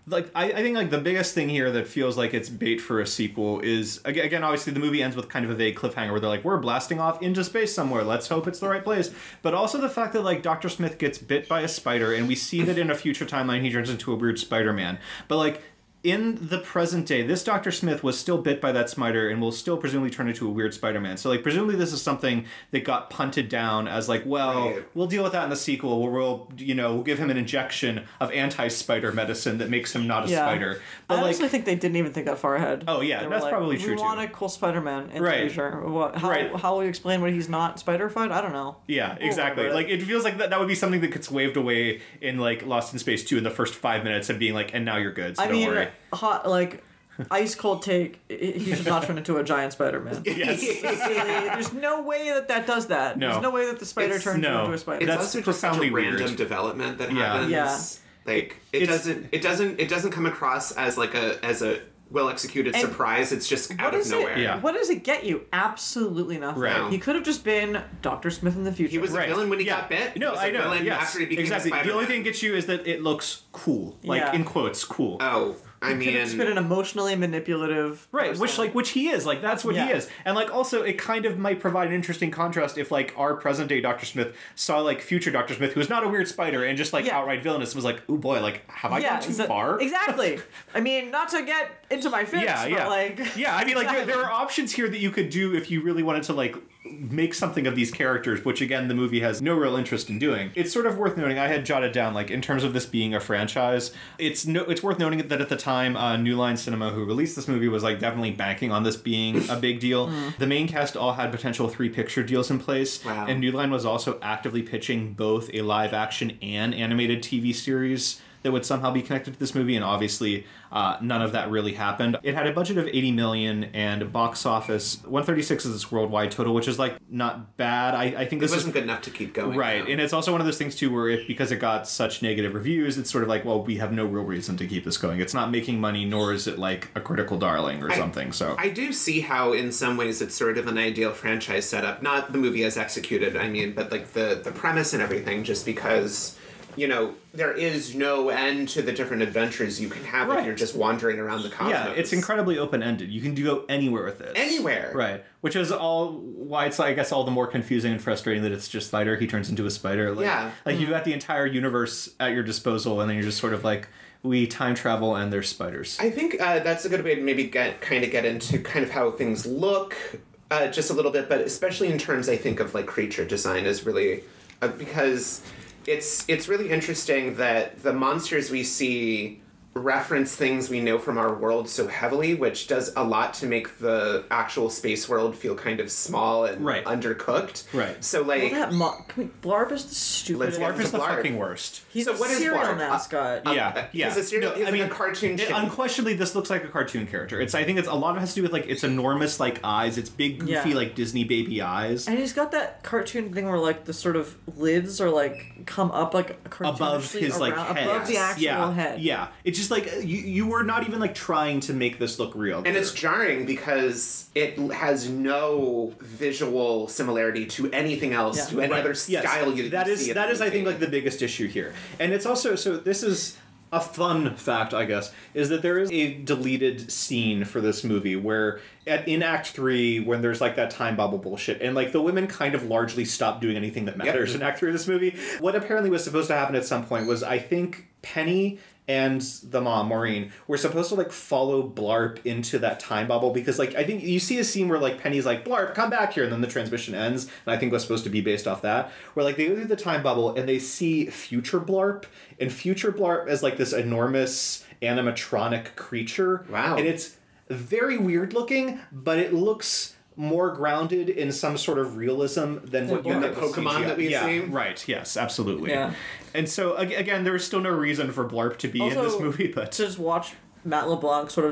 like I think like the biggest thing here that feels like it's bait for a sequel is again obviously the movie ends with kind of a vague cliffhanger where they're like, we're blasting off into space somewhere, let's hope it's the right place. But also the fact that like Dr. Smith gets bit by a spider, and we see that in a future timeline he turns into a weird Spider-Man. But like in the present day, this Dr. Smith was still bit by that spider and will still presumably turn into a weird Spider-Man. So, like, presumably this is something that got punted down as, like, well, we'll deal with that in the sequel where we'll give him an injection of anti-spider medicine that makes him not a spider. But, I honestly think they didn't even think that far ahead. Oh, yeah, that's probably true, too. We want a cool Spider-Man in the future. How will we explain what he's not Spider-Fied? I don't know. Yeah, exactly. Like, it feels like that would be something that gets waved away in, like, Lost in Space 2 in the first 5 minutes of being like, and now you're good, so don't worry. Hot, like, ice cold take, he should not turn into a giant Spider-Man. Yes. There's no way that does that. No. There's no way that the spider turns into a spider. It's That's also just such a random weird development that happens. Yeah. Like it doesn't come across as like a well-executed surprise. It's just out of nowhere. Yeah. What does it get you? Absolutely nothing. Right. He could have just been Dr. Smith in the future. He was a villain when he got bit. No, I know. Yes. After he became exactly. Spider-Man. The only thing that gets you is that it looks cool. Like, in quotes, cool. Oh, I mean... He could have just been an emotionally manipulative person. Which he is. Like, that's what he is. And, like, also, it kind of might provide an interesting contrast if, like, our present-day Dr. Smith saw, like, future Dr. Smith, who's not a weird spider and just, like, outright villainous, was like, ooh, boy, like, have I gone too far? Exactly. I mean, not to get into my fix, but, like... Yeah, I mean, like, there are options here that you could do if you really wanted to, like, make something of these characters, which, again, the movie has no real interest in doing. It's sort of worth noting, I had jotted down, like, in terms of this being a franchise, it's worth noting that at the time, New Line Cinema, who released this movie, was, like, definitely banking on this being a big deal. The main cast all had potential 3-picture deals in place, and New Line was also actively pitching both a live-action and animated TV series that would somehow be connected to this movie, and obviously none of that really happened. It had a budget of $80 million and box office 136 is its worldwide total, which is like not bad. I think this wasn't good enough to keep going. Right, and it's also one of those things too where because it got such negative reviews, it's sort of like, well, we have no real reason to keep this going. It's not making money, nor is it like a critical darling or something. So I do see how in some ways it's sort of an ideal franchise setup. Not the movie as executed, I mean, but like the premise and everything, just because... there is no end to the different adventures you can have if you're just wandering around the cosmos. Yeah, it's incredibly open-ended. You can go anywhere with this. Anywhere. Right. Which is why it's, I guess, all the more confusing and frustrating that it's just Spider. He turns into a spider. Like, Like, you've got the entire universe at your disposal, and then you're just sort of like, we time travel, and there's spiders. I think that's a good way to maybe get into kind of how things look just a little bit, but especially in terms, I think, of, like, creature design is really... because... It's really interesting that the monsters we see reference things we know from our world so heavily, which does a lot to make the actual space world feel kind of small and undercooked. Right. So, like... Blarp is the stupidest. Blarp is the fucking worst. He's a cereal mascot. Yeah. He's a cartoon chimp. Unquestionably, this looks like a cartoon character. I think a lot of it has to do with, like, its enormous, like, eyes. Its big, goofy, like, Disney baby eyes. And he's got that cartoon thing where, like, the sort of lids are, like, come up, like, above his, like, head. Above the actual head. Yeah. It's just, like, you were not even, like, trying to make this look real. And it's jarring because it has no visual similarity to anything else, to any other style you see. That is, I think, like, the biggest issue here. And it's also, so this is... a fun fact, I guess, is that there is a deleted scene for this movie where in Act 3, when there's like that time bubble bullshit, and like the women kind of largely stop doing anything that matters in Act 3 of this movie. What apparently was supposed to happen at some point was, I think, Penny and the mom, Maureen, were supposed to, like, follow Blarp into that time bubble because, like, I think you see a scene where, like, Penny's like, Blarp, come back here, and then the transmission ends, and I think it was supposed to be based off that, where, like, they go through the time bubble, and they see future Blarp, and future Blarp is, like, this enormous animatronic creature. Wow. And it's very weird looking, but it looks... more grounded in some sort of realism than what you get the Pokemon that we've seen. Right, yes, absolutely. Yeah. And so, again, there's still no reason for Blarp to be in this movie, but... just watch Matt LeBlanc sort of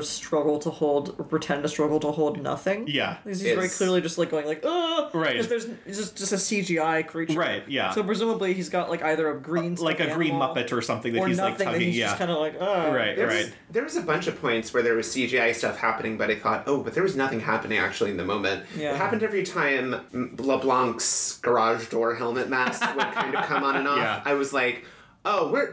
pretend to struggle to hold nothing. Yeah. He's very clearly just, like, going, like, ugh! Right. Because it's just a CGI creature. Right, yeah. So presumably he's got, like, either a green like a green Muppet or something that he's, like, tugging. That he's just kind of like, ugh. Right, There was a bunch of points where there was CGI stuff happening, but I thought, but there was nothing happening actually in the moment. Yeah. It happened every time LeBlanc's garage door helmet mask would kind of come on and off. Yeah. I was like,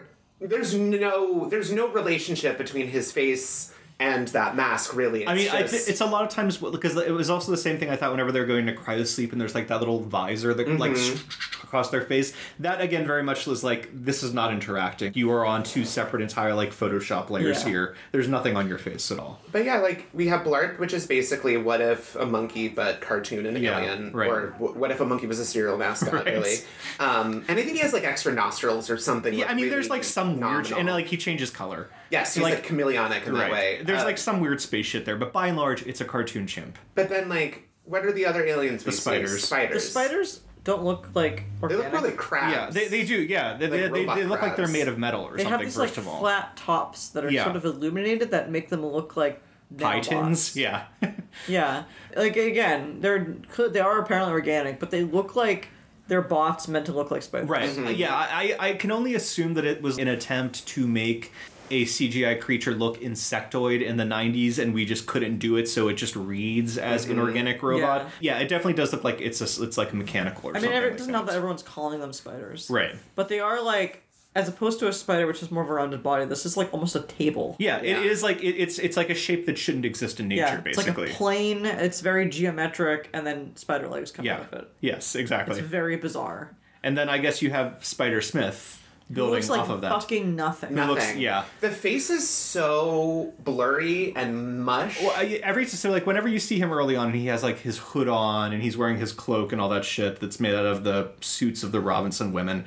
there's no relationship between his face and that mask, really. It's a lot of times, because it was also the same thing I thought whenever they're going to cryosleep and there's like that little visor that like across their face. That again very much was like, this is not interacting. You are on two separate entire like Photoshop layers here. There's nothing on your face at all. But yeah, like we have Blart, which is basically what if a monkey but cartoon and alien, right. or what if a monkey was a cereal mascot, really. And I think he has like extra nostrils or something. Yeah, like, I mean, really there's like some phenomenal. weird, and like he changes color. Yes, he's like chameleonic in that way. There's like some weird space shit there, but by and large, it's a cartoon chimp. But then, like, what are the other alien species? Spiders. The spiders don't look like organic. They look more like crabs. Yeah, they do. Yeah, they look like they're made of metal or they something. have these First like of all, flat tops that are sort of illuminated that make them look like pie tins. nanobots. Yeah. Yeah, like again, they are apparently organic, but they look like they're bots meant to look like spiders. Right. Yeah, I can only assume that it was an attempt to make a CGI creature look insectoid in the 90s, and we just couldn't do it, so it just reads as inorganic robot. Yeah, it definitely does look like it's like mechanical or something. I mean, it doesn't help that everyone's calling them spiders. Right. But they are like, as opposed to a spider, which is more of a rounded body, this is like almost a table. Yeah, it is like it's like a shape that shouldn't exist in nature, basically. It's like a plane, it's very geometric, and then spider legs come out of it. Yes, exactly. It's very bizarre. And then I guess you have Spider-Smith building looks like off of that. Fucking nothing. Nothing. The face is so blurry and mush. Well, so like whenever you see him early on, and he has like his hood on, and he's wearing his cloak and all that shit that's made out of the suits of the Robinson women.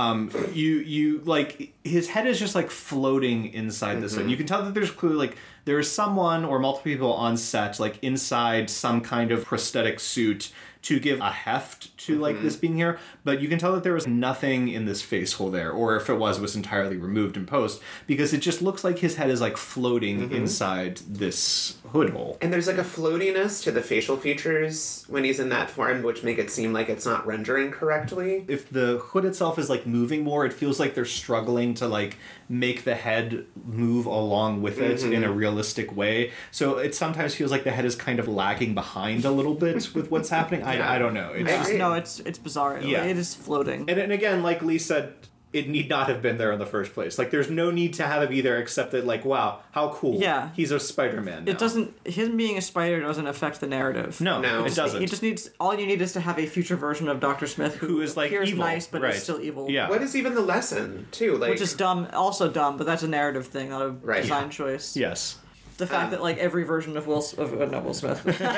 You like his head is just like floating inside this hood. You can tell that there's clearly like there's someone or multiple people on set like inside some kind of prosthetic suit to give a heft to like this being here, but you can tell that there was nothing in this face hole there, or if it was entirely removed in post, because it just looks like his head is like floating inside this hood hole. And there's like a floatiness to the facial features when he's in that form, which make it seem like it's not rendering correctly. If the hood itself is like moving more, it feels like they're struggling to like make the head move along with it in a realistic way. So it sometimes feels like the head is kind of lagging behind a little bit with what's happening. I don't know. It's bizarre. Yeah. It is floating. And again, like Lee said, it need not have been there in the first place. Like, there's no need to have it be there except that, like, wow, how cool. Yeah. He's a Spider-Man now. It doesn't... Him being a spider doesn't affect the narrative. No, it doesn't. He just needs... All you need is to have a future version of Dr. Smith who is, like, appears evil. nice, but is still evil. Yeah. What is even the lesson, too? Like, which is dumb. Also dumb, but that's a narrative thing, not a design choice. Yes. The fact that like every version of Will Smith,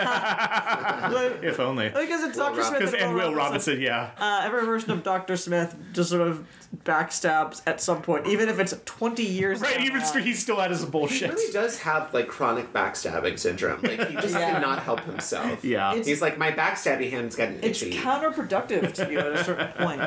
if only, because it's Dr. Smith and Will Robinson, every version of Dr. Smith just sort of backstabs at some point, even if it's 20 years. Right, even he's still at his bullshit. He really does have like chronic backstabbing syndrome. Like he just cannot help himself. Yeah, he's like, my backstabby hand's getting itchy. It's counterproductive to you at a certain point.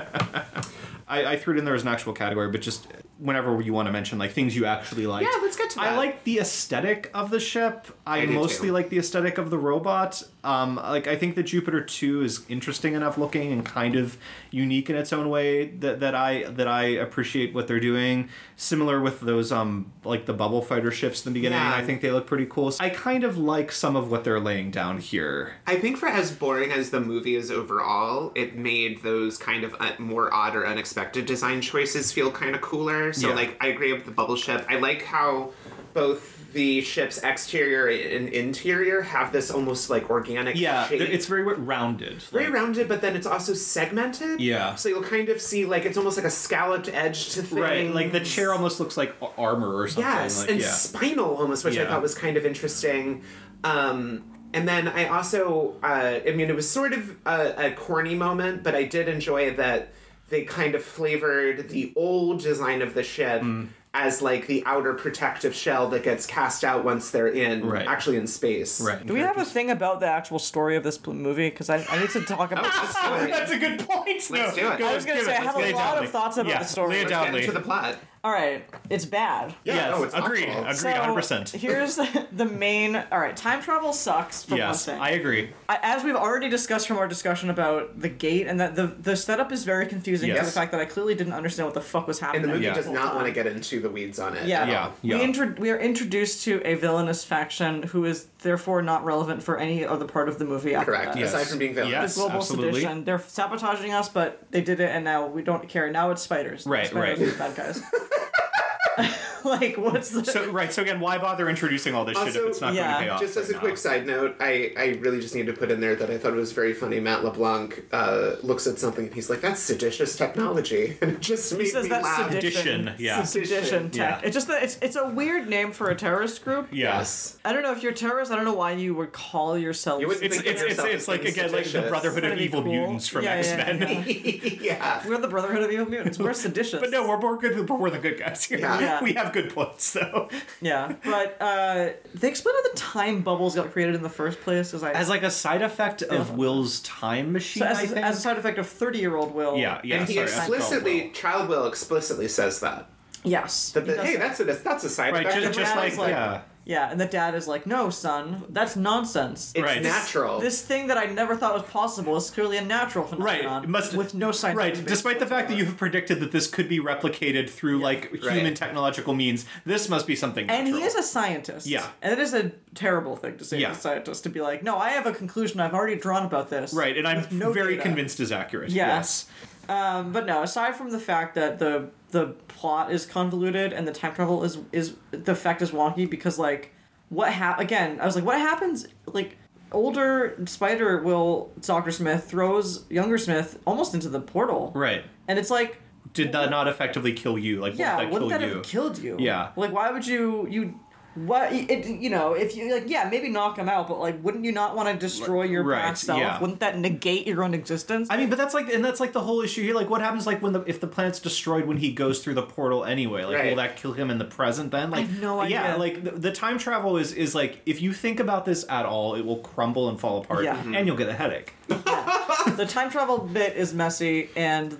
I threw it in there as an actual category, but just whenever you want to mention like things you actually like. Yeah, let's get to that. I like the aesthetic of the ship. I mostly like the aesthetic of the robot. I think that Jupiter 2 is interesting enough looking and kind of unique in its own way that I appreciate what they're doing. Similar with those like the bubble fighter ships in the beginning. I think they look pretty cool. I kind of like some of what they're laying down here. I think for as boring as the movie is overall, it made those kind of more odd or unexpected design choices feel kind of cooler. So like I agree with the bubble ship. I like how both the ship's exterior and interior have this almost like organic shape. It's very rounded. Very rounded, but then it's also segmented. Yeah. So you'll kind of see like it's almost like a scalloped edge to things. Right, like the chair almost looks like armor or something. Yes, like, and spinal almost, which I thought was kind of interesting. And then I also, it was sort of a corny moment, but I did enjoy that they kind of flavored the old design of the ship as like the outer protective shell that gets cast out once they're actually in space. Right. Do we have a thing about the actual story of this movie? Because I need to talk about the story. That's a good point. Let's do it. I was going to say, I have a lot of thoughts about the story. Lay it down, Let's get into the plot. All right, it's bad. Yeah, it's agreed. awful. Agreed, 100%. Here's the main... All right, time travel sucks, for one thing. I agree. As we've already discussed from our discussion about the gate, and that the setup is very confusing for the fact that I clearly didn't understand what the fuck was happening. And the movie does not want to get into the weeds on it. Yeah. We are introduced to a villainous faction who is therefore not relevant for any other part of the movie after Correct. that. Yes. Aside from being villainous. Yes, The global absolutely. sedition. They're sabotaging us, but they did it, and now we don't care. Now it's spiders. Right, Spiders right. are the bad guys. Like, what's the... So again, why bother introducing all this shit if it's not going to pay off? Just as a quick side note, I really just need to put in there that I thought it was very funny. Matt LeBlanc looks at something and he's like, "That's seditious technology," and it just made me laugh. Sedition, yeah. Sedition tech. Yeah. It's just that it's a weird name for a terrorist group. Yes. I don't know if you're a terrorist. I don't know why you would call yourself. It's like again like the Brotherhood of Evil Mutants from X-Men. Yeah. We're the Brotherhood of Evil Mutants. We're seditious. But no, we're good. We're the good guys here. Yeah. We have good points though. Yeah, but they explain how the time bubbles got created in the first place. As like a side effect of Will's time machine, so I think. as a side effect of 30-year-old Will. Yeah. And he Child Will explicitly says that. Yes. Hey, that's a side effect. Right, just like yeah. Yeah, and the dad is like, "No, son, that's nonsense. It's natural. This thing that I never thought was possible is clearly a natural phenomenon, with no scientific basis." Right, despite the fact that you have predicted that this could be replicated through human technological means, this must be something natural. And he is a scientist. Yeah. And it is a terrible thing to say to a scientist, to be like, "No, I have a conclusion I've already drawn about this." Right, and I'm very convinced is accurate. Yes. But no, aside from the fact that the plot is convoluted and the time travel is the effect is wonky, because like again, I was like, what happens, like, older Spider Will Dr. Smith throws younger Smith almost into the portal. Right. And it's like, did that not effectively kill you? Like, wouldn't that have killed you? Yeah. Like, why would you if you like, maybe knock him out, but like, wouldn't you not want to destroy your past self? Yeah. Wouldn't that negate your own existence? I mean, but that's like the whole issue here. Like, what happens like if the planet's destroyed when he goes through the portal anyway? Like, will that kill him in the present then? Like, I have no idea. Yeah, like the time travel is like, if you think about this at all, it will crumble and fall apart, and you'll get a headache. The time travel bit is messy, and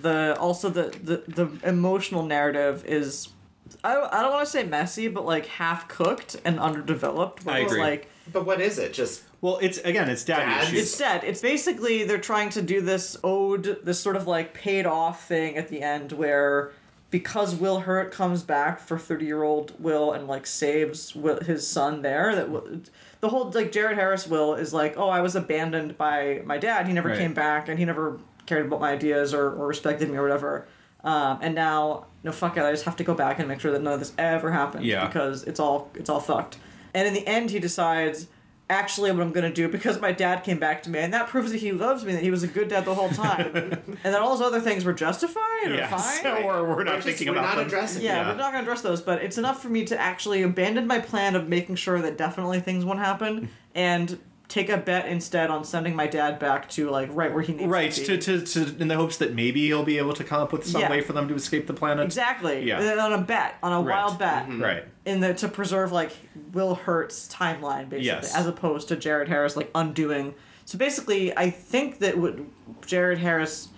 the emotional narrative is, I don't want to say messy, but like half cooked and underdeveloped. I agree. Like, but what is it? Just it's dad issues. It's dad. It's basically they're trying to do this sort of like paid off thing at the end where, because Will Hurt comes back for 30-year-old Will and like saves his son there, the whole like Jared Harris Will is like, "Oh, I was abandoned by my dad. He never came back, and he never cared about my ideas or respected me or whatever. And now, no, fuck it, I just have to go back and make sure that none of this ever happens, because it's all fucked." And in the end, he decides, actually, what I'm going to do, because my dad came back to me, and that proves that he loves me, that he was a good dad the whole time, and that all those other things were justified or fine. So we're not thinking about them. We're not addressing we're not going to address those, but it's enough for me to actually abandon my plan of making sure that definitely things won't happen, and take a bet instead on sending my dad back to like right where he needs to be. to in the hopes that maybe he'll be able to come up with some way for them to escape the planet. Exactly. Yeah. On a bet, on a wild bet. Mm-hmm. Right. To preserve like Will Hurt's timeline, basically, as opposed to Jared Harris like undoing. So basically, I think that what Jared Harris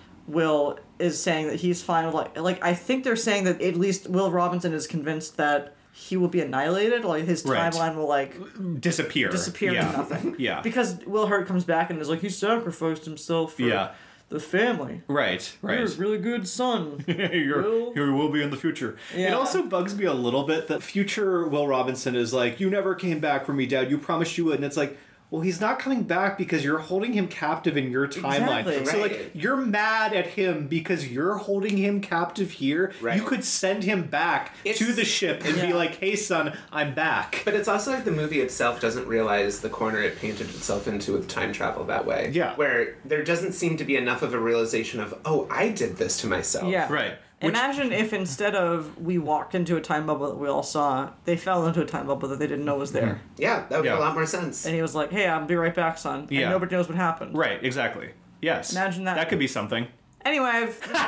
is saying that he's fine with like I think they're saying that at least Will Robinson is convinced that he will be annihilated, like his timeline will like disappear into nothing. Because Will Hurt comes back and is like, he sacrificed himself for the family. Right. You're a really good son. You will be in the future. It also bugs me a little bit that future Will Robinson is like, "You never came back for me, Dad. You promised you would." And it's like, well, he's not coming back because you're holding him captive in your timeline. Exactly. So, like, you're mad at him because you're holding him captive here. Right. You could send him back to the ship and be like, "Hey, son, I'm back." But it's also like the movie itself doesn't realize the corner it painted itself into with time travel that way. Yeah. Where there doesn't seem to be enough of a realization of, oh, I did this to myself. Yeah. Right. Imagine if instead of we walked into a time bubble that we all saw, they fell into a time bubble that they didn't know was there. Yeah, that would make a lot more sense. And he was like, "Hey, I'll be right back, son." And nobody knows what happened. Right, exactly. Yes. Imagine that. That could be something. Anyway,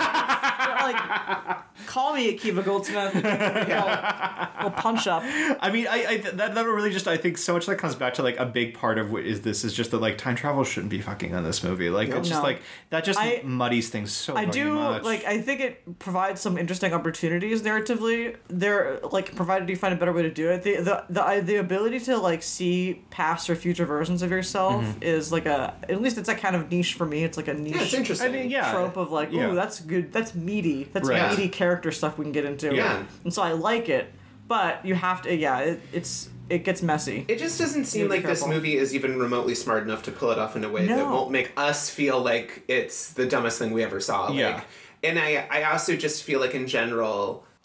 call me Akiva Goldsmith. We'll punch up. I mean, that really just, I think so much that comes back to like a big part of what is this is just that like time travel shouldn't be fucking on this movie. Like it's just like that just muddies things so much. I think it provides some interesting opportunities narratively. They're like provided you find a better way to do it. The ability to like see past or future versions of yourself is like at least it's a kind of niche for me. It's like a niche. Yeah, it's interesting. Trope of like, ooh, that's good. That's meaty. That's meaty character stuff we can get into. Yeah. And so I like it, but you have to. Yeah, it gets messy. It just doesn't seem like this movie is even remotely smart enough to pull it off in a way that won't make us feel like it's the dumbest thing we ever saw. And I also just feel like in general,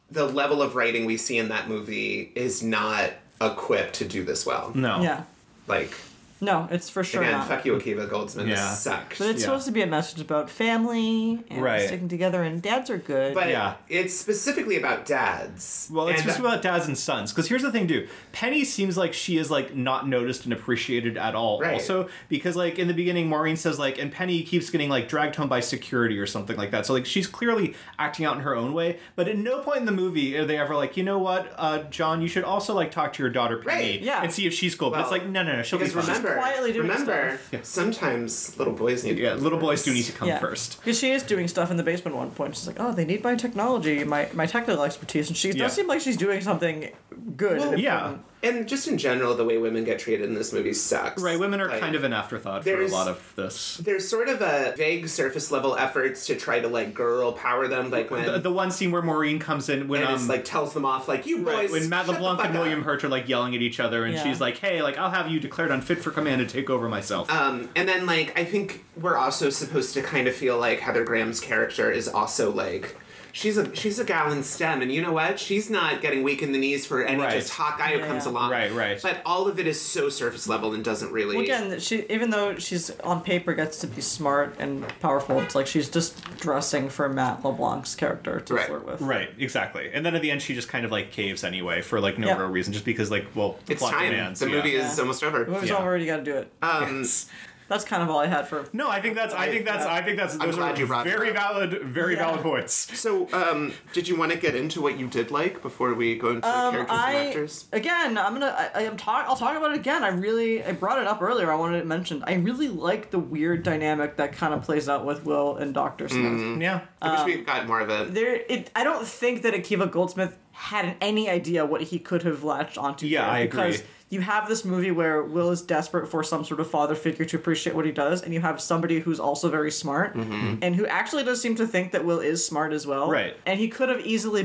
the level of writing we see in that movie is not equipped to do this well. No. Yeah. Like, No, it's for sure again, not. fuck you, Akiva Goldsman. Yeah. This sucked. But it's supposed to be a message about family and Right. sticking together, and dads are good. But Yeah. it's specifically about dads. Well, it's And, just about dads and sons. Because here's the thing, dude. Penny seems like she is, like, not noticed and appreciated at all. Right. Also, because, like, in the beginning, Maureen says, like, and Penny keeps getting, like, dragged home by security or something like that. So, like, she's clearly acting out in her own way. But at no point in the movie are they ever like, you know what, John, you should also, like, talk to your daughter, Penny. Right, yeah. And see if she's cool. But Well, it's like, no, she'll be because fine. remember, quietly doing remember, stuff. sometimes little boys need to Yeah, come little boys first. do need to come first. Because she is doing stuff in the basement at one point. She's like, oh, they need my technology, my technical expertise. And she Yeah. does seem like she's doing something good. Well, and yeah. important. And just in general, the way women get treated in this movie sucks. Right, women are Like, kind of an afterthought for a there's- lot of this. There's sort of a vague surface level efforts to try to like girl power them, like when The one scene where Maureen comes in when and it's like tells them off, like you boys. right, when Matt shut the LeBlanc fuck and William up. Hurt are like yelling at each other, and Yeah. she's like, "Hey, like I'll have you declared unfit for command and take over myself." And then like I think we're also supposed to kind of feel like Heather Graham's character is also like. She's a gal in STEM, and you know what? She's not getting weak in the knees for any Right. just hot guy who Yeah. comes along. Right. But all of it is so surface level and doesn't really. Well, again, she even though she's on paper gets to be smart and powerful, it's like she's just dressing for Matt LeBlanc's character to Right. flirt with. Right, exactly. And then at the end, she just kind of like caves anyway for like no Yeah. real reason, just because like the it's plot time. demands. The yeah. movie is Yeah. almost over. The movie's Yeah. over, you gotta do it. Yes. That's kind of all I had for. No, I think that's those glad are you brought it very up. valid, valid points. So, did you want to get into what you did like before we go into the characters and actors? Again, I'll talk about it again. I brought it up earlier. I wanted to mention. I really like the weird dynamic that kind of plays out with Will and Dr. Smith. Yeah. I wish we got more of a. I don't think that Akiva Goldsmith had any idea what he could have latched onto. Yeah, here, I agree. because you have this movie where Will is desperate for some sort of father figure to appreciate what he does, and you have somebody who's also very smart, and who actually does seem to think that Will is smart as well. Right. And he could have easily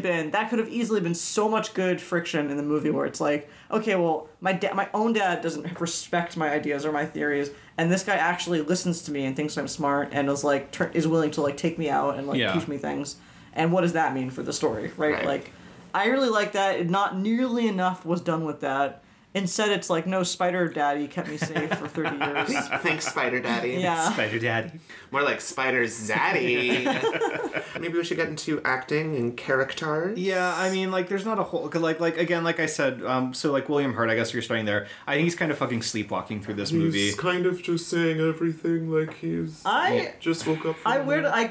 been so much good friction in the movie where it's like, okay, well, my own dad doesn't respect my ideas or my theories, and this guy actually listens to me and thinks I'm smart and is like is willing to like take me out and like Yeah. teach me things. And what does that mean for the story, right? Right. Like, I really like that. Not nearly enough was done with that. Instead, it's like, no, Spider Daddy kept me safe for 30 years. Thanks, Spider Daddy. Yeah. Spider Daddy. More like Spider Zaddy. Maybe we should get into acting and characters. Yeah, I mean, like, there's not a whole... Cause like again, like I said, so, like, William Hurt, I guess you're starting there. I think he's kind of fucking sleepwalking through this movie. He's kind of just saying everything like he's just woke up from I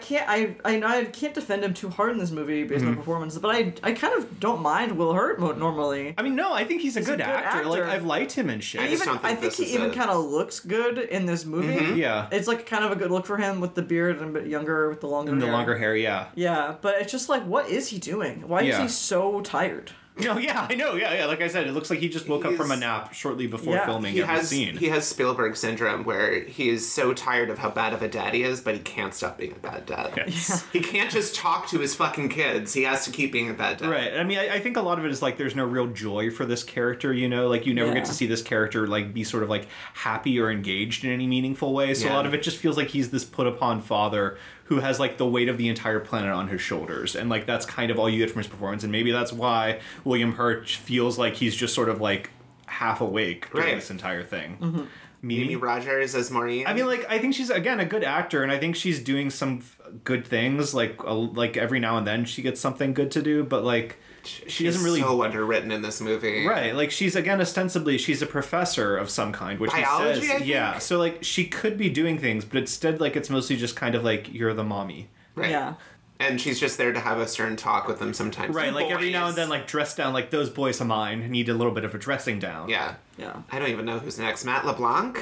can't defend him too hard in this movie based on performances, but I kind of don't mind Will Hurt normally. I mean, no, I think he's a good good actor. Like, actor. I've liked him and shit. I just don't I think think this he is even a- kind of looks good in this movie. Yeah. It's like kind of a good look for him with the beard and a bit younger with the longer And the hair. longer hair, yeah. Yeah, but it's just like, what is he doing? Why is Yeah. he so tired? No, yeah, I know, yeah. Like I said, it looks like he just woke up from a He's- nap shortly before Yeah, filming He every has scene. he has Spielberg syndrome where he is so tired of how bad of a dad he is, but he can't stop being a bad dad. Yes. He can't just talk to his fucking kids. He has to keep being a bad dad. Right. I mean, I think a lot of it is like there's no real joy for this character, you know? Like, you never Yeah. get to see this character, like, be sort of, like, happy or engaged in any meaningful way. So a Yeah. lot of it just feels like he's this put upon father who has, like, the weight of the entire planet on his shoulders. And, like, that's kind of all you get from his performance. And maybe that's why William Hurt feels like he's just sort of, like, half awake during Right. this entire thing. Mm-hmm. Mimi Rogers as Maureen. I mean, like, I think she's, again, a good actor, and I think she's doing some good things. Like every now and then she gets something good to do, but, like, she doesn't really... so underwritten in this movie. Right, like, she's, again, ostensibly, she's a professor of some kind, which Biology, he says... I think? Yeah, so, like, she could be doing things, but instead, like, it's mostly just kind of like, you're the mommy. Right. Yeah. And she's just there to have a stern talk with them sometimes. Right, You like, every now boys. and then, like, dress down, like, those boys of mine need a little bit of a dressing down. Yeah. Yeah. I don't even know who's next. Matt LeBlanc?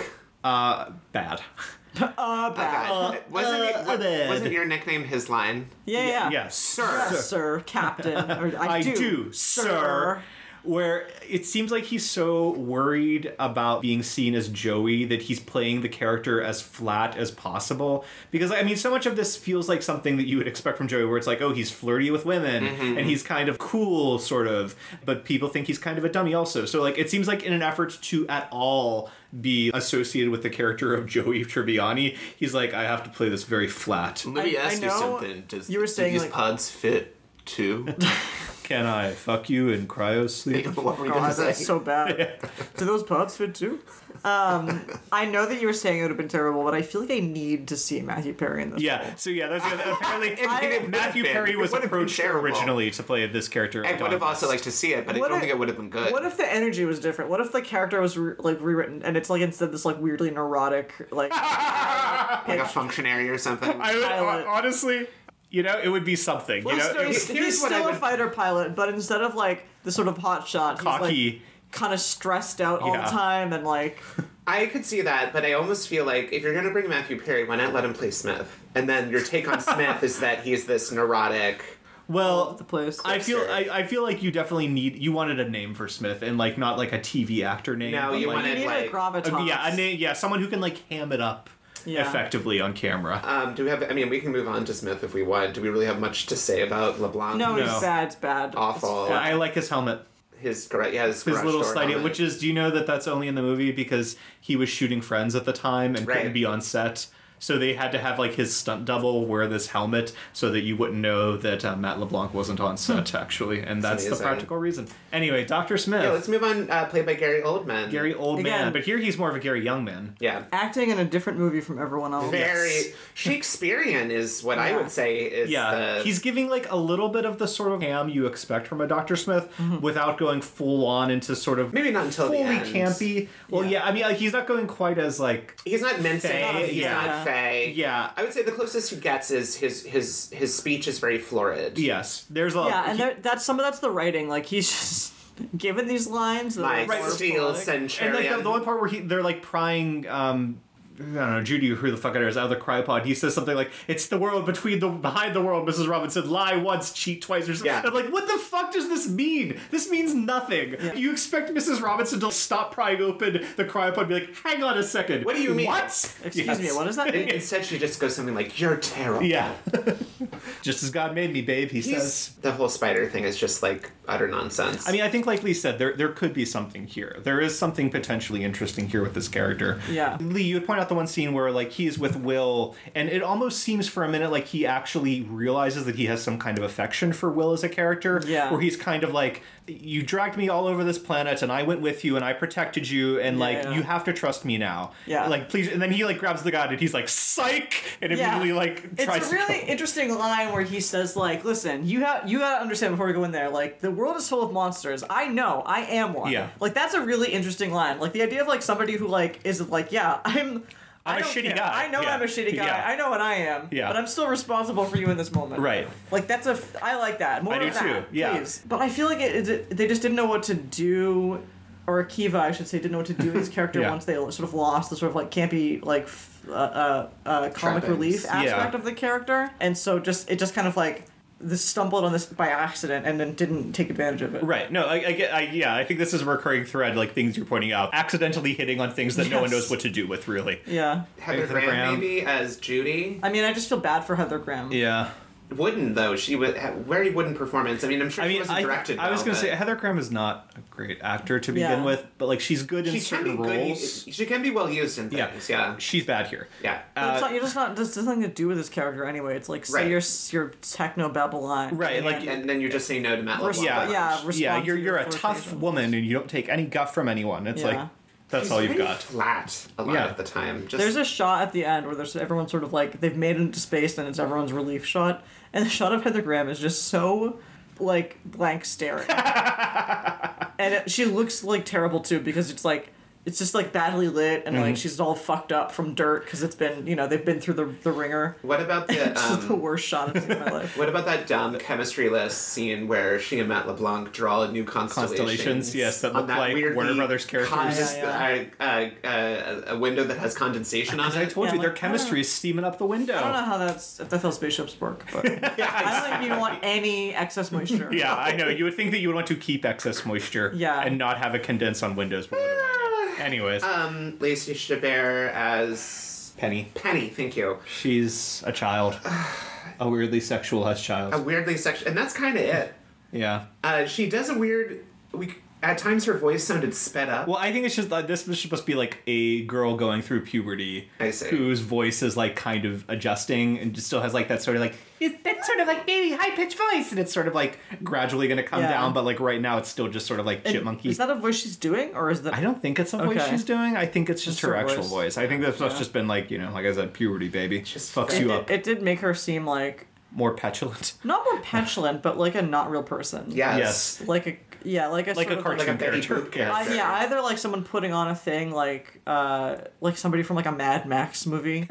Bad. Bad. Wasn't your nickname his line? Yeah. Yes. Sir. Yes, sir, Captain. Or, I do, sir. Where it seems like he's so worried about being seen as Joey that he's playing the character as flat as possible. Because, I mean, so much of this feels like something that you would expect from Joey, where it's like, oh, he's flirty with women, and he's kind of cool, sort of, but people think he's kind of a dummy also. So, like, it seems like in an effort to at all be associated with the character of Joey Tribbiani, he's like, I have to play this very flat. Let me I ask you know something. Does you were saying, do these like- pods fit too? Can I fuck you in cryo sleep? What were you gonna God, say? that's so bad. Do those parts fit too? I know that you were saying it would have been terrible, but I feel like I need to see Matthew Perry in this. Yeah, so yeah, that's apparently Matthew Perry was It would've been approached terrible. originally to play this character. I would have also liked to see it, but I don't think it would have been good. What if the energy was different? What if the character was rewritten and it's like instead this like weirdly neurotic like like a functionary or something? I would pilot. honestly, it would be something. he's what I still a would- fighter pilot, but instead of like the sort of hot shot, Cocky. he's like kind of stressed out all the Yeah. time and like I could see that, but I almost feel like if you're going to bring Matthew Perry, why not let him play Smith? And then your take on Smith is that he's this neurotic. Well, the place. I feel like you definitely you wanted a name for Smith and like not like a TV actor name. No, but, you like, wanted you need like a gravitas. a name, someone who can like ham it up effectively on camera. Do we have? I mean, we can move on to Smith if we want. Do we really have much to say about LeBlanc? No, No. it's bad. It's bad. Awful. It's I like his helmet. His garage Little door slidey, helmet. which is, do you know that that's only in the movie because he was shooting Friends at the time and couldn't Right. be on set? So they had to have like his stunt double wear this helmet so that you wouldn't know that Matt LeBlanc wasn't on set actually, and that's the amazing. practical reason. Anyway, Dr. Smith, Yeah, let's move on. Played by Gary Oldman. Gary Oldman, Again. but here he's more of a Gary Youngman. Yeah. acting in a different movie from everyone else. Very Shakespearean is what I Yeah. would say is Yeah, he's giving like a little bit of the sort of ham you expect from a Dr. Smith without going full on into sort of Maybe not until the fully end. campy. Well, yeah, I mean, like, he's not going quite as like He's not mincing. Faye, He's yeah. not Faye. Yeah. I would say the closest he gets is his speech is very florid. yes. There's a Yeah, and that's the writing. Like he's just given these lines. That My are more steel poetic. and centurion. like the one part where they're like prying I don't know, Judy, who the fuck it is, out of the cryopod, he says something like, "It's the world behind the world, Mrs. Robinson, lie once, cheat twice," or something. Yeah. I'm like, what the fuck does this mean? This means nothing. You expect Mrs. Robinson to stop prying open the cryopod and be like, hang on a second. What do you mean? What? Excuse me, what is that? Instead, she just goes something like, "You're terrible." Yeah. Just as God made me, babe, he says. The whole spider thing is just like utter nonsense. I mean, I think, like Lee said, there could be something here. There is something potentially interesting here with this character. Yeah. Lee, you would point out the one scene where, like, he is with Will, and it almost seems for a minute like he actually realizes that he has some kind of affection for Will as a character. Yeah. Where he's kind of like, you dragged me all over this planet, and I went with you, and I protected you, and, you have to trust me now. Yeah. Like, please. And then he, like, grabs the gun, and he's like, psych! And immediately, like, tries It's to a really go. interesting line where he says, like, listen, you gotta understand before we go in there, like, the world is full of monsters. I know, I am one. Yeah. Like, that's a really interesting line. Like, the idea of, like, somebody who, like, is like, yeah, I'm a don't shitty care. guy. I know Yeah. I'm a shitty guy. Yeah. I know what I am. Yeah. But I'm still responsible for you in this moment. Right. Like, I like that. More I do of that, too. Yeah. please. But I feel like they just didn't know what to do, or Akiva, I should say, didn't know what to do with his character Yeah. once they sort of lost the sort of, like, campy, like, comic Trappings. relief aspect Yeah. of the character. And so it just kind of, like, this stumbled on this by accident and then didn't take advantage of it. Right. No, I think this is a recurring thread, like things you're pointing out. Accidentally hitting on things that no one Yes. knows what to do with, really. Yeah. Heather Heather Graham Graham. maybe as Judy. I mean, I just feel bad for Heather Graham. Yeah. Wouldn't though. She would very wooden performance. I mean, I'm sure she wasn't directed. I was well, going to say but Heather Graham is not a great actor to begin Yeah. with, but like she's good in she can be certain good. roles. She can be well used in things. Yeah. She's bad here. Yeah. But it's not, you're just not. There's nothing to do with this character anyway. It's like say Right. your techno Babylon. Right, like- And then you just say no to Matt LeBlanc. Yeah. Yeah. Yeah, respond to you're your a tough flirtation. woman and you don't take any guff from anyone. It's Yeah. like that's She's all you've very got. Flat a lot Yeah. of the time. Just There's a shot at the end where there's everyone sort of like they've made it into space and it's everyone's relief shot, and the shot of Heather Graham is just so like blank staring, and she looks like terrible too because it's just like badly lit and like she's all fucked up from dirt because it's been they've been through the ringer. What about the This is the worst shot I've seen in my life. what about that dumb chemistry list scene where she and Matt LeBlanc draw new constellations? Yes, that on look like weirdly Warner Brothers characters. a window that has condensation on As I it. told Yeah, you, like, their chemistry is steaming up the window. I don't know how if how spaceships work, but I don't think you want any excess moisture. Yeah, I know. You would think that you would want to keep excess moisture Yeah. and not have it condense on windows. But what do I know? Anyways, Lacey Chabert as Penny. Penny. Thank you. She's a child. A weirdly sexualized A child. weirdly sexual, and that's kind of it. Yeah. She does a weird. At times her voice sounded sped up. Well, I think it's just this was supposed to be like a girl going through puberty, I see. whose voice is like kind of adjusting and just still has like that sort of like that sort of like baby high pitched voice, and it's sort of like gradually going to come down, but like right now it's still just sort of like chipmunky. Is that a voice she's doing, or is that? I don't think it's a voice she's doing. I think it's just her actual voice. I think that's just been like, you know, like I said, puberty, baby. Just fucks you up. It did make her seem like more petulant. Not more petulant, but like a not real person. Yes. Like a cartoon character. Either like someone putting on a thing like somebody from like a Mad Max movie.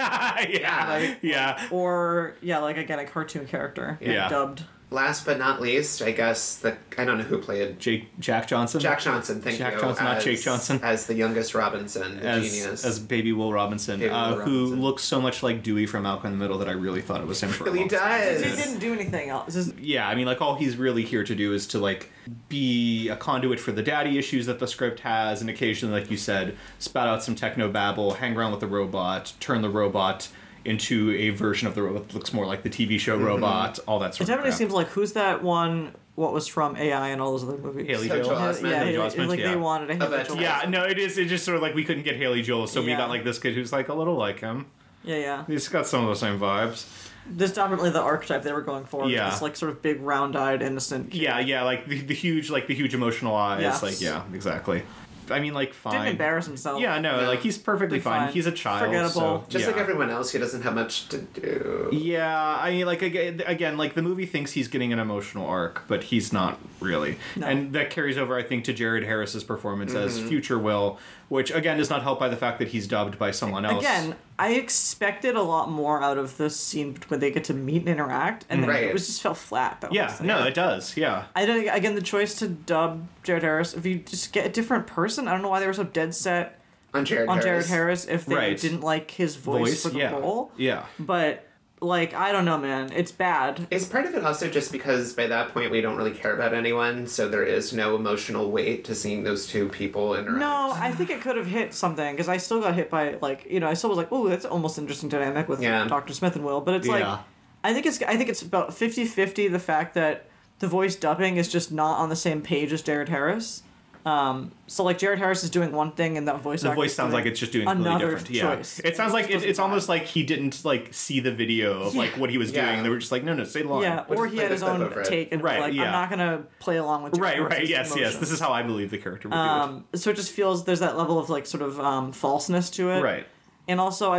Or like again a cartoon character. Dubbed. Last but not least, I guess I don't know who played Jack Johnson. Jack Johnson, thank you. Jack Johnson, not Jake Johnson. As the youngest Robinson, genius. As Baby Will Robinson, who looks so much like Dewey from Malcolm in the Middle that I really thought it was him for a long time. Does. He didn't do anything else. Yeah, I mean, like all he's really here to do is to like be a conduit for the daddy issues that the script has, and occasionally, like you said, spout out some techno babble, hang around with the robot, turn the robot into a version of the robot that looks more like the TV show Robot, all that sort of stuff. It definitely seems like, who's that one, what was from AI and all those other movies? Haley Joel Osment. They wanted a Haley Joel. Yeah, no, it's just sort of like we couldn't get Haley Joel, so we got like this kid who's like a little like him. Yeah. He's got some of the same vibes. This is definitely the archetype they were going for. Yeah. This like sort of big, round-eyed, innocent kid. Yeah, like the huge emotional eyes. Yes. Like, yeah, exactly. I mean, like, fine. Didn't embarrass himself. Yeah, no, like, he's perfectly fine. He's a child. Forgettable. So, just like everyone else, he doesn't have much to do. Yeah, I mean, like, again, like, the movie thinks he's getting an emotional arc, but he's not really. No. And that carries over, I think, to Jared Harris's performance as Future Will, which, again, is not helped by the fact that he's dubbed by someone else. Again, I expected a lot more out of this scene when they get to meet and interact, and then it just felt flat. It does, yeah. Again, the choice to dub Jared Harris, if you just get a different person, I don't know why they were so dead set on Jared Harris if they didn't like his voice for the role. Yeah. But, like, I don't know, man. It's bad. Is part of it also just because by that point we don't really care about anyone, so there is no emotional weight to seeing those two people interact? No, I think it could have hit something, because I still got hit by, like, you know, I still was like, oh, that's almost an interesting dynamic with Dr. Smith and Will, but it's like, I think it's about 50-50 the fact that the voice dubbing is just not on the same page as Jared Harris. So like Jared Harris is doing one thing and that voice sounds like it's just doing another completely different. Choice. It sounds like it's almost like he didn't like see the video of like what he was doing. And they were just like, no, say the line. Yeah, or he had his own take and I'm not gonna play along with Jared Harris's yes. This is how I believe the character would do it. So it just feels there's that level of like sort of falseness to it. Right. And also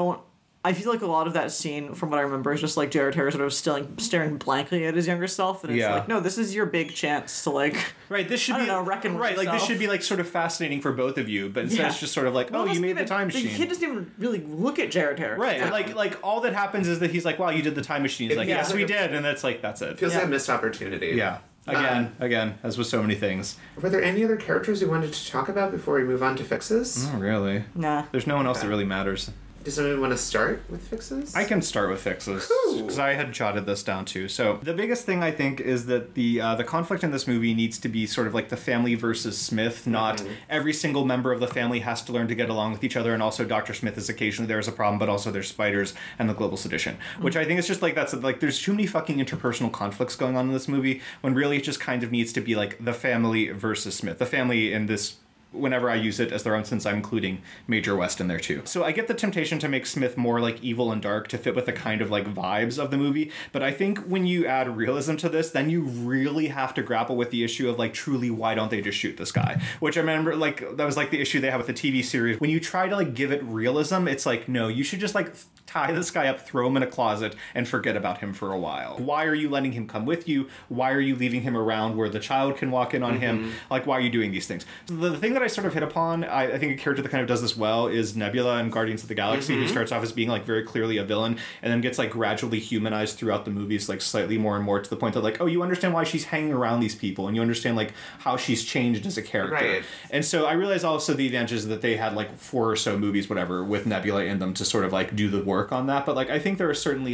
I feel like a lot of that scene, from what I remember, is just like Jared Harris sort of staring blankly at his younger self, and it's like, no, this is your big chance to like, this should be reckon with right, yourself. Like this should be like sort of fascinating for both of you, but instead it's just sort of like, you made the time machine. The kid doesn't even really look at Jared Harris, right? Yeah. Like all that happens is that he's like, wow, you did the time machine. He's like, yes, we did, and that's like that's it. Feels like a missed opportunity. Yeah. Again, as with so many things. Were there any other characters you wanted to talk about before we move on to fixes? Not really. Nah. There's no one else that really matters. Does anyone want to start with fixes? I can start with fixes because I had jotted this down too. So the biggest thing I think is that the conflict in this movie needs to be sort of like the family versus Smith. Not every single member of the family has to learn to get along with each other, and also Dr. Smith is occasionally there as a problem, but also there's spiders and the global sedition, which I think is just like that's like there's too many fucking interpersonal conflicts going on in this movie when really it just kind of needs to be like the family versus Smith. The family in this, whenever I use it as their own, since I'm including Major West in there too. So I get the temptation to make Smith more like evil and dark to fit with the kind of like vibes of the movie, but I think when you add realism to this, then you really have to grapple with the issue of like truly why don't they just shoot this guy? Which I remember like that was like the issue they had with the TV series. When you try to like give it realism, it's like, no, you should just like tie this guy up, throw him in a closet, and forget about him for a while. Why are you letting him come with you? Why are you leaving him around where the child can walk in on him? Like, why are you doing these things? The thing that I sort of hit upon, I think a character that kind of does this well is Nebula in Guardians of the Galaxy, who starts off as being like very clearly a villain and then gets like gradually humanized throughout the movies, like slightly more and more to the point that like, oh, you understand why she's hanging around these people and you understand like how she's changed as a character. Right. And so I realized also the advantages that they had like 4 or so movies, whatever, with Nebula in them to sort of like do the work on that. But like I think there are certainly like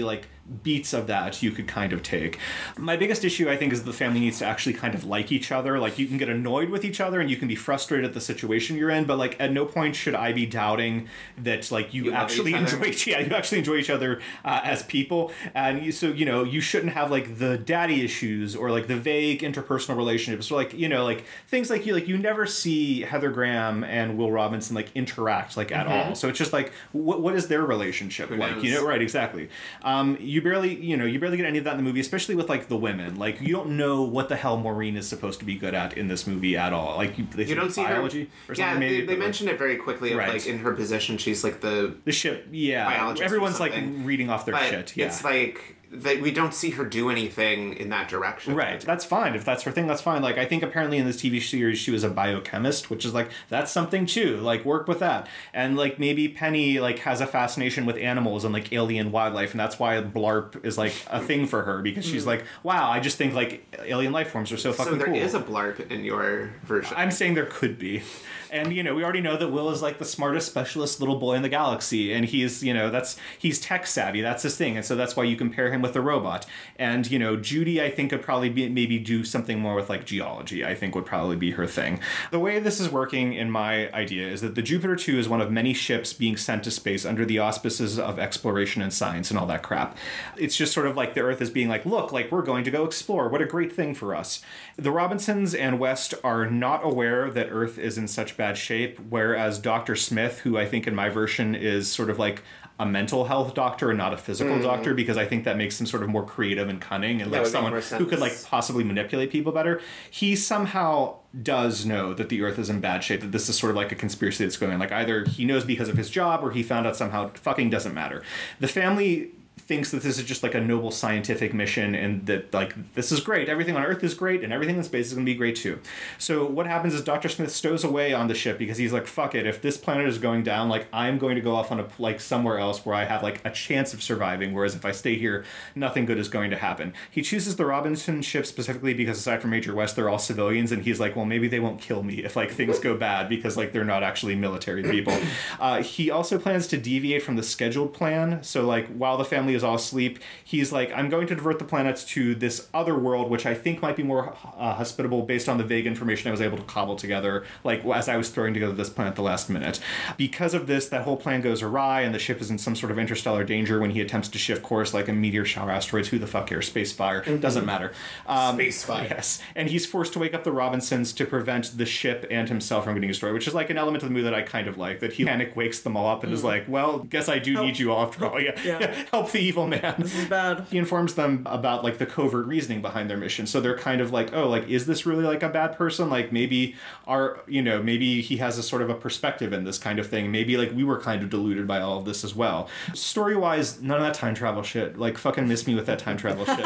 beats of that you could kind of take. My biggest issue, I think, is the family needs to actually kind of like each other. Like, you can get annoyed with each other and you can be frustrated at the situation you're in, but like at no point should I be doubting that like you actually enjoy each other as people. And you shouldn't have like the daddy issues or like the vague interpersonal relationships or like like things like you never see Heather Graham and Will Robinson like interact like at all. So it's just like what is their relationship like? Right, exactly. You barely get any of that in the movie, especially with like the women. Like, you don't know what the hell Maureen is supposed to be good at in this movie at all. Like, you don't see biology her, or something. Yeah, maybe, they mention it very quickly. Of, right. Like, in her position, she's like the ship. Yeah, everyone's like reading off their shit. Yeah, it's like that we don't see her do anything in that direction. Right. That's fine. If that's her thing, that's fine. Like, I think apparently in this TV series she was a biochemist, which is like, that's something too. Like, work with that. And like, maybe Penny like has a fascination with animals and like alien wildlife, and that's why Blarp is like a thing for her, because she's like, wow, I just think like alien life forms are so fucking cool. So there is a Blarp in your version. I'm saying there could be. And, we already know that Will is like the smartest specialist little boy in the galaxy. And he's, he's tech savvy. That's his thing. And so that's why you compare him with a robot. And, Judy, I think, could probably maybe do something more with like geology, I think would probably be her thing. The way this is working in my idea is that the Jupiter 2 is one of many ships being sent to space under the auspices of exploration and science and all that crap. It's just sort of like the Earth is being like, look, like we're going to go explore. What a great thing for us. The Robinsons and West are not aware that Earth is in such bad shape, whereas Dr. Smith, who I think in my version is sort of like a mental health doctor and not a physical doctor, because I think that makes him sort of more creative and cunning and like someone who could like possibly manipulate people better. He somehow does know that the Earth is in bad shape, that this is sort of like a conspiracy that's going on. Like, either he knows because of his job or he found out somehow. Fucking doesn't matter. The family thinks that this is just like a noble scientific mission and that like this is great, everything on Earth is great and everything in space is going to be great too. So what happens is Dr. Smith stows away on the ship because he's like, fuck it, if this planet is going down, like I'm going to go off on a like somewhere else where I have like a chance of surviving, whereas if I stay here nothing good is going to happen. He chooses the Robinson ship specifically because aside from Major West they're all civilians, and he's like, well, maybe they won't kill me if like things go bad because like they're not actually military people. He also plans to deviate from the scheduled plan, so like while the family is all asleep, he's like, I'm going to divert the planets to this other world, which I think might be more hospitable based on the vague information I was able to cobble together, like as I was throwing together this plan at the last minute. Because of this, that whole plan goes awry, and the ship is in some sort of interstellar danger when he attempts to shift course like a meteor shower asteroids. Who the fuck cares? Space fire. Doesn't matter. Space fire. Yes. And he's forced to wake up the Robinsons to prevent the ship and himself from getting destroyed, which is like an element of the movie that I kind of like, that he panic wakes them all up and is like, well, guess I do need you all after all. Yeah. Help the evil man. This is bad. He informs them about like the covert reasoning behind their mission. So they're kind of like, oh, like, is this really like a bad person? Like maybe maybe he has a sort of a perspective in this kind of thing. Maybe like we were kind of deluded by all of this as well. Story-wise, none of that time travel shit. Like fucking miss me with that time travel shit.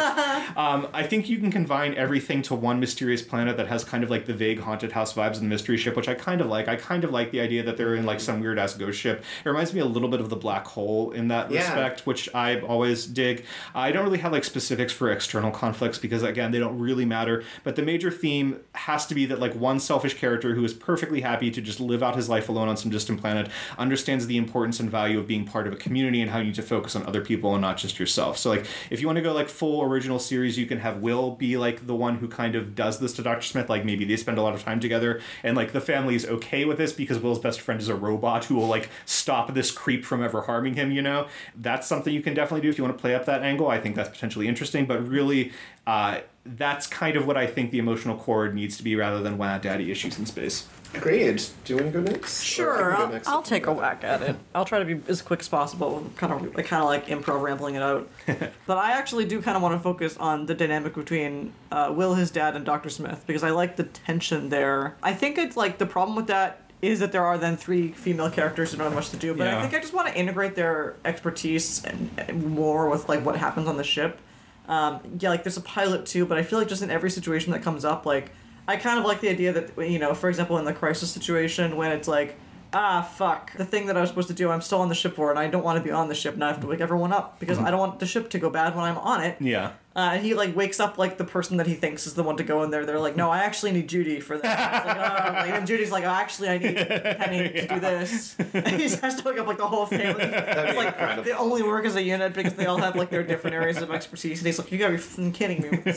I think you can confine everything to one mysterious planet that has kind of like the vague haunted house vibes of the mystery ship, which I kind of like. I kind of like the idea that they're in like some weird ass ghost ship. It reminds me a little bit of the Black Hole in that respect, which I always dig. I don't really have like specifics for external conflicts because again they don't really matter, but the major theme has to be that like one selfish character who is perfectly happy to just live out his life alone on some distant planet understands the importance and value of being part of a community and how you need to focus on other people and not just yourself. So like if you want to go like full original series, you can have Will be like the one who kind of does this to Dr. Smith. Like maybe they spend a lot of time together and like the family is okay with this because Will's best friend is a robot who will like stop this creep from ever harming him, That's something you can definitely do if you want to play up that angle. I think that's potentially interesting, but really that's kind of what I think the emotional core needs to be rather than daddy issues in space. Agreed. Do you want to go next? Sure, I'll take a whack at it. I'll try to be as quick as possible, kind of like improv rambling it out. But I actually do kind of want to focus on the dynamic between Will, his dad, and Dr. Smith, because I like the tension there. I think it's like the problem with that is that there are then 3 female characters who don't have much to do, but I think I just want to integrate their expertise and more with like what happens on the ship. Like there's a pilot too, but I feel like just in every situation that comes up, like I kind of like the idea that, for example, in the crisis situation when it's like, fuck, the thing that I was supposed to do, I'm still on the ship for, and I don't want to be on the ship, and I have to wake everyone up because I don't want the ship to go bad when I'm on it. Yeah. And he like wakes up like the person that he thinks is the one to go in there. They're like, no, I actually need Judy for this. And Judy's like, oh, actually, I need Penny to do this. And he has to wake up like the whole family. It's like they only work as a unit because they all have like their different areas of expertise. And he's like, you gotta be f***ing kidding me with this.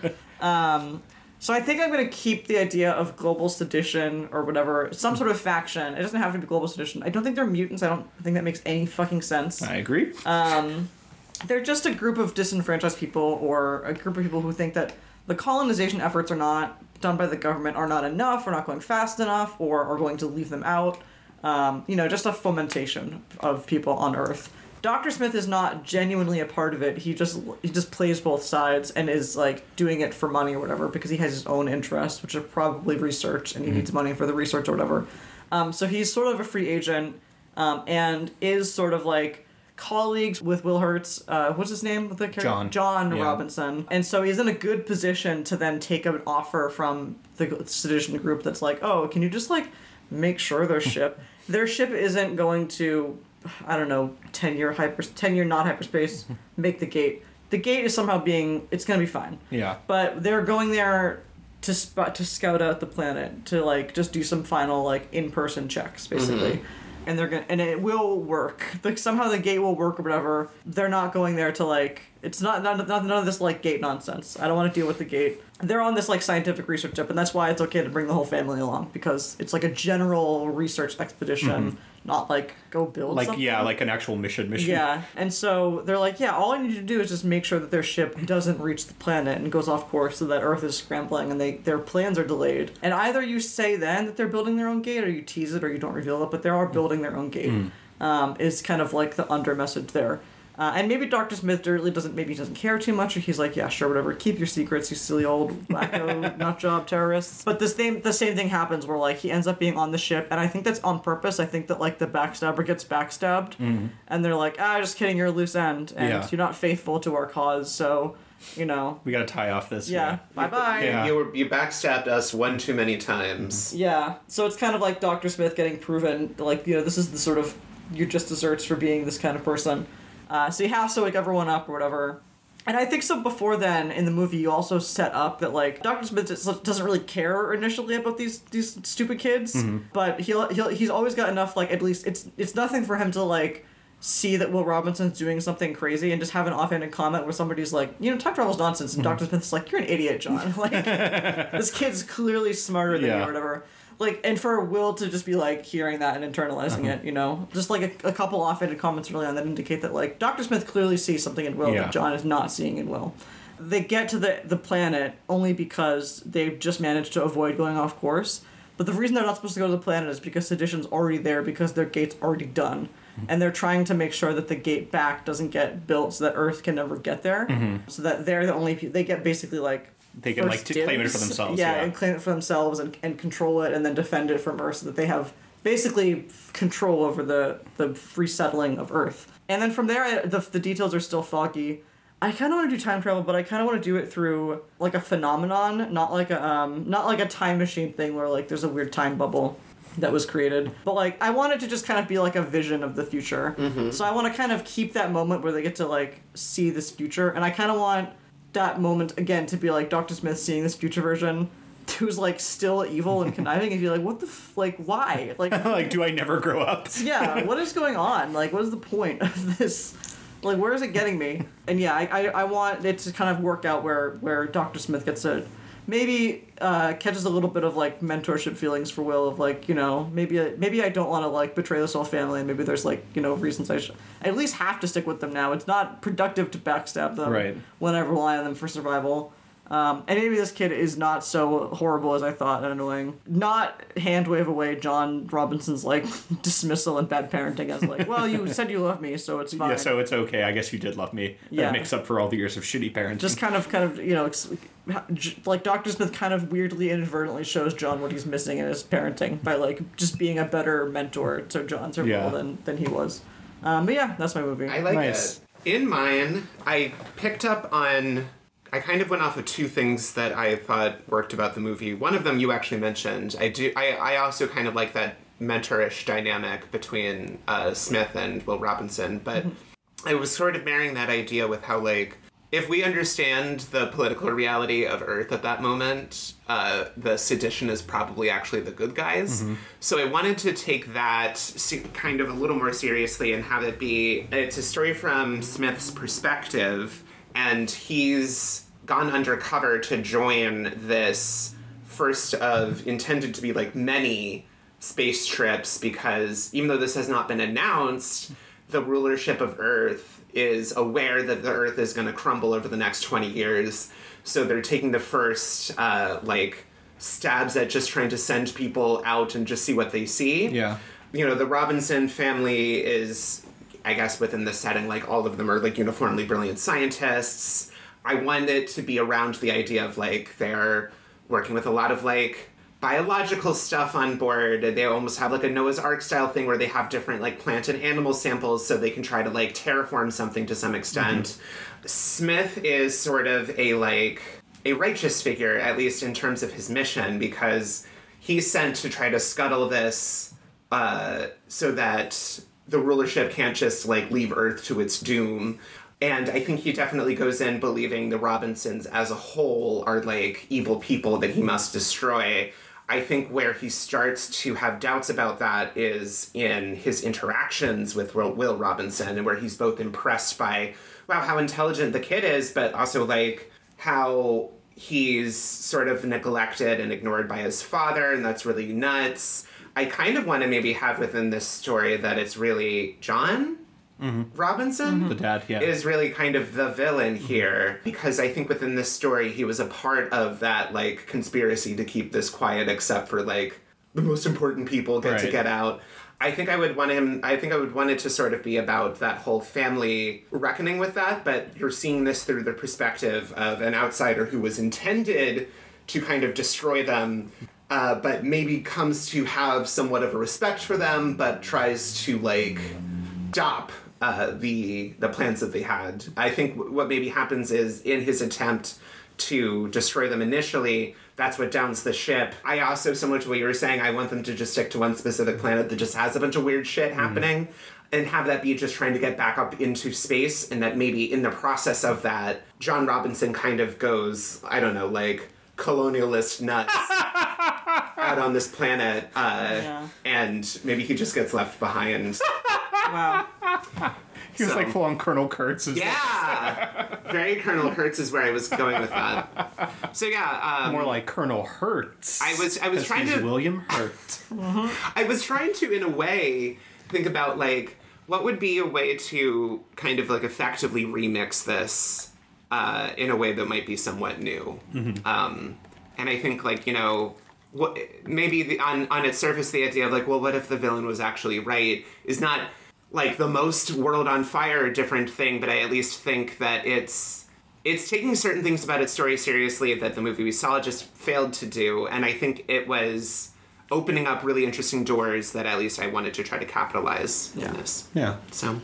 So I think I'm going to keep the idea of global sedition or whatever, some sort of faction. It doesn't have to be global sedition. I don't think they're mutants. I don't think that makes any fucking sense. I agree. They're just a group of disenfranchised people or a group of people who think that the colonization efforts are not done by the government, are not enough, or not going fast enough, or are going to leave them out. Just a fomentation of people on Earth. Dr. Smith is not genuinely a part of it. He just plays both sides and is like doing it for money or whatever because he has his own interests, which are probably research, and he needs money for the research or whatever. So he's sort of a free agent and is sort of like colleagues with Will Hurt's, what's his name? The character? John Robinson. And so he's in a good position to then take an offer from the sedition group that's like, oh, can you just like make sure their ship isn't going to, I don't know, 10-year not hyperspace, make the gate. The gate is somehow it's going to be fine. Yeah. But they're going there to scout out the planet, to like just do some final like in-person checks, basically. And it will work. Like somehow the gate will work or whatever. They're not going there to like, it's not none of this like gate nonsense. I don't want to deal with the gate. They're on this like scientific research trip, and that's why it's okay to bring the whole family along, because it's like a general research expedition, not like go build like something. Yeah, like an actual mission. Yeah, and so they're like, yeah, all I need to do is just make sure that their ship doesn't reach the planet and goes off course, so that Earth is scrambling and their plans are delayed. And either you say then that they're building their own gate, or you tease it, or you don't reveal it, but they are building their own gate. Is kind of like the under message there. And maybe Dr. Smith really doesn't care too much, or he's like, yeah, sure, whatever, keep your secrets, you silly old wacko nutjob terrorists. But the same thing happens where like he ends up being on the ship, and I think that's on purpose. I think that like the backstabber gets backstabbed, and they're like, just kidding, you're a loose end, and you're not faithful to our cause, so, we gotta tie off this. Yeah, bye-bye. Yeah. You backstabbed us one too many times. Yeah, so it's kind of like Dr. Smith getting proven, like, this is the sort of, you're just desserts for being this kind of person. So he has to wake everyone up or whatever. And I think so before then, in the movie, you also set up that, like, Dr. Smith doesn't really care initially about these stupid kids, but he's always got enough, like, at least, it's nothing for him to, like, see that Will Robinson's doing something crazy and just have an offhanded comment where somebody's like, time travel's nonsense, and Dr. Smith's like, you're an idiot, John. Like, this kid's clearly smarter than you or whatever. Like, and for Will to just be, like, hearing that and internalizing it, just, like, a couple offhanded comments early on that indicate that, like, Dr. Smith clearly sees something in Will that John is not seeing in Will. They get to the planet only because they've just managed to avoid going off course. But the reason they're not supposed to go to the planet is because sedition's already there, because their gate's already done. And they're trying to make sure that the gate back doesn't get built so that Earth can never get there. So that they're the only people, they get basically, like, they can like claim it for themselves. Yeah, and claim it for themselves and control it and then defend it from Earth so that they have basically control over the free settling of Earth. And then from there, the details are still foggy. I kind of want to do time travel, but I kind of want to do it through like a phenomenon, not like a time machine thing where like there's a weird time bubble that was created. But like I want it to just kind of be like a vision of the future. So I want to kind of keep that moment where they get to like see this future, and I kind of want that moment again to be like Dr. Smith seeing this future version who's like still evil and conniving, and be like, what the like why, like like, do I never grow up? Yeah, what is going on? Like, what is the point of this? Like, where is it getting me? And yeah, I want it to kind of work out where Dr. Smith gets to maybe catches a little bit of like mentorship feelings for Will, of like, maybe I don't want to like betray this whole family, and maybe there's like, reasons I at least have to stick with them now. It's not productive to backstab them when I rely on them for survival. And maybe this kid is not so horrible as I thought and annoying. Not hand wave away John Robinson's like dismissal and bad parenting as like, well, you said you love me, so it's fine. Yeah, so it's okay. I guess you did love me. That makes up for all the years of shitty parenting. Just kind of like Dr. Smith kind of weirdly inadvertently shows John what he's missing in his parenting by like just being a better mentor to John Will than he was. But yeah, that's my movie. I like it. In mine, I picked up on... I kind of went off of two things that I thought worked about the movie. One of them you actually mentioned. I also kind of like that mentorish dynamic between Smith and Will Robinson, but I was sort of marrying that idea with how, like, if we understand the political reality of Earth at that moment, the sedition is probably actually the good guys. Mm-hmm. So I wanted to take that kind of a little more seriously and have it be, it's a story from Smith's perspective, and he's gone undercover to join this first of intended to be like many space trips, because even though this has not been announced, the rulership of Earth is aware that the Earth is going to crumble over the next 20 years. So they're taking the first, stabs at just trying to send people out and just see what they see. Yeah. You know, the Robinson family is, I guess, within the setting, like, all of them are, like, uniformly brilliant scientists. I wanted it to be around the idea of, like, they're working with a lot of, like, biological stuff on board. They almost have like a Noah's Ark style thing where they have different like plant and animal samples so they can try to like terraform something to some extent. Mm-hmm. Smith is sort of a righteous figure, at least in terms of his mission, because he's sent to try to scuttle this so that the rulership can't just like leave Earth to its doom. And I think he definitely goes in believing the Robinsons as a whole are like evil people that he must destroy. I think where he starts to have doubts about that is in his interactions with Will Robinson, and where he's both impressed by, wow, how intelligent the kid is, but also, like, how he's sort of neglected and ignored by his father, and that's really nuts. I kind of want to maybe have within this story that it's really John Robinson, the dad, is really kind of the villain here, because I think within this story he was a part of that like conspiracy to keep this quiet, except for like the most important people to get out. I think I would want it to sort of be about that whole family reckoning with that, but you're seeing this through the perspective of an outsider who was intended to kind of destroy them, but maybe comes to have somewhat of a respect for them, but tries to like stop the plans that they had. I think what maybe happens is in his attempt to destroy them initially, that's what downs the ship. I also, similar to what you were saying, I want them to just stick to one specific planet that just has a bunch of weird shit happening, and have that be just trying to get back up into space, and that maybe in the process of that, John Robinson kind of goes, I don't know, like, colonialist nuts out on this planet, and maybe he just gets left behind. Wow. He was like full-on Colonel Kurtz. Very Colonel Kurtz is where I was going with that. So yeah, more like Colonel Hertz. I was trying to William Hurt. I was trying to, in a way, think about like what would be a way to kind of like effectively remix this in a way that might be somewhat new. Mm-hmm. And I think like, you know, maybe on its surface the idea of like, well, what if the villain was actually right is not like the most world on fire different thing, but I at least think that it's taking certain things about its story seriously that the movie we saw just failed to do, and I think it was opening up really interesting doors that at least I wanted to try to capitalize in this. Yeah. So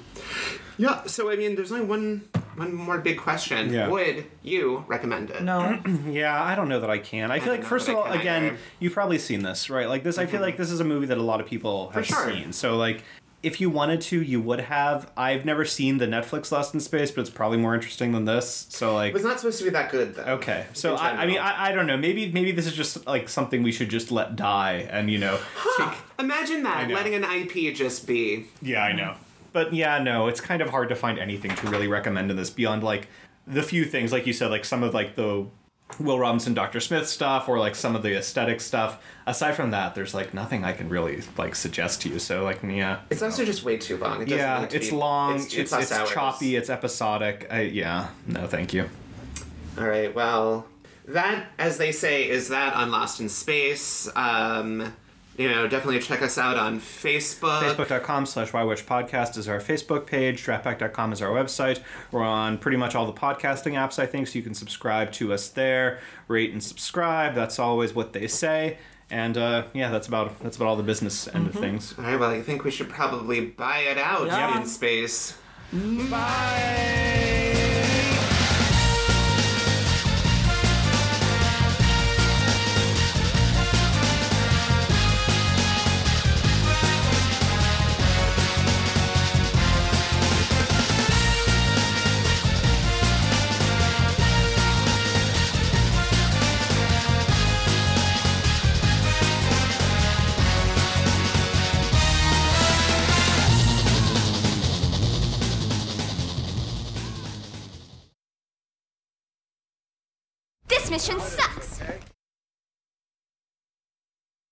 I mean, there's only one more big question. Yeah. Would you recommend it? No. Yeah, I don't know that I can. I feel like, first of all, again, you've probably seen this, right? Like this, I feel like this is a movie that a lot of people have seen. So like, if you wanted to, you would have. I've never seen the Netflix Lost in Space, but it's probably more interesting than this. So like, it was not supposed to be that good, though. Okay, so I mean, I don't know. Maybe this is just like something we should just let die, and you know, imagine that, letting an IP just be. Yeah, I know. But yeah, no, it's kind of hard to find anything to really recommend in this beyond like the few things, like you said, like some of like the Will Robinson, Dr. Smith stuff, or like some of the aesthetic stuff. Aside from that, there's like nothing I can really like suggest to you. So like, yeah, it's also just way too long. It's long. It's hours. Choppy. It's episodic. No, thank you. All right. Well, that, as they say, is that on Lost in Space. You know, definitely check us out on Facebook. Facebook.com/YWatchPodcast is our Facebook page. Draftback.com is our website. We're on pretty much all the podcasting apps, I think, so you can subscribe to us there. Rate and subscribe. That's always what they say. And that's about all the business end of things. All right, well, I think we should probably buy it out in space. Bye! This mission sucks.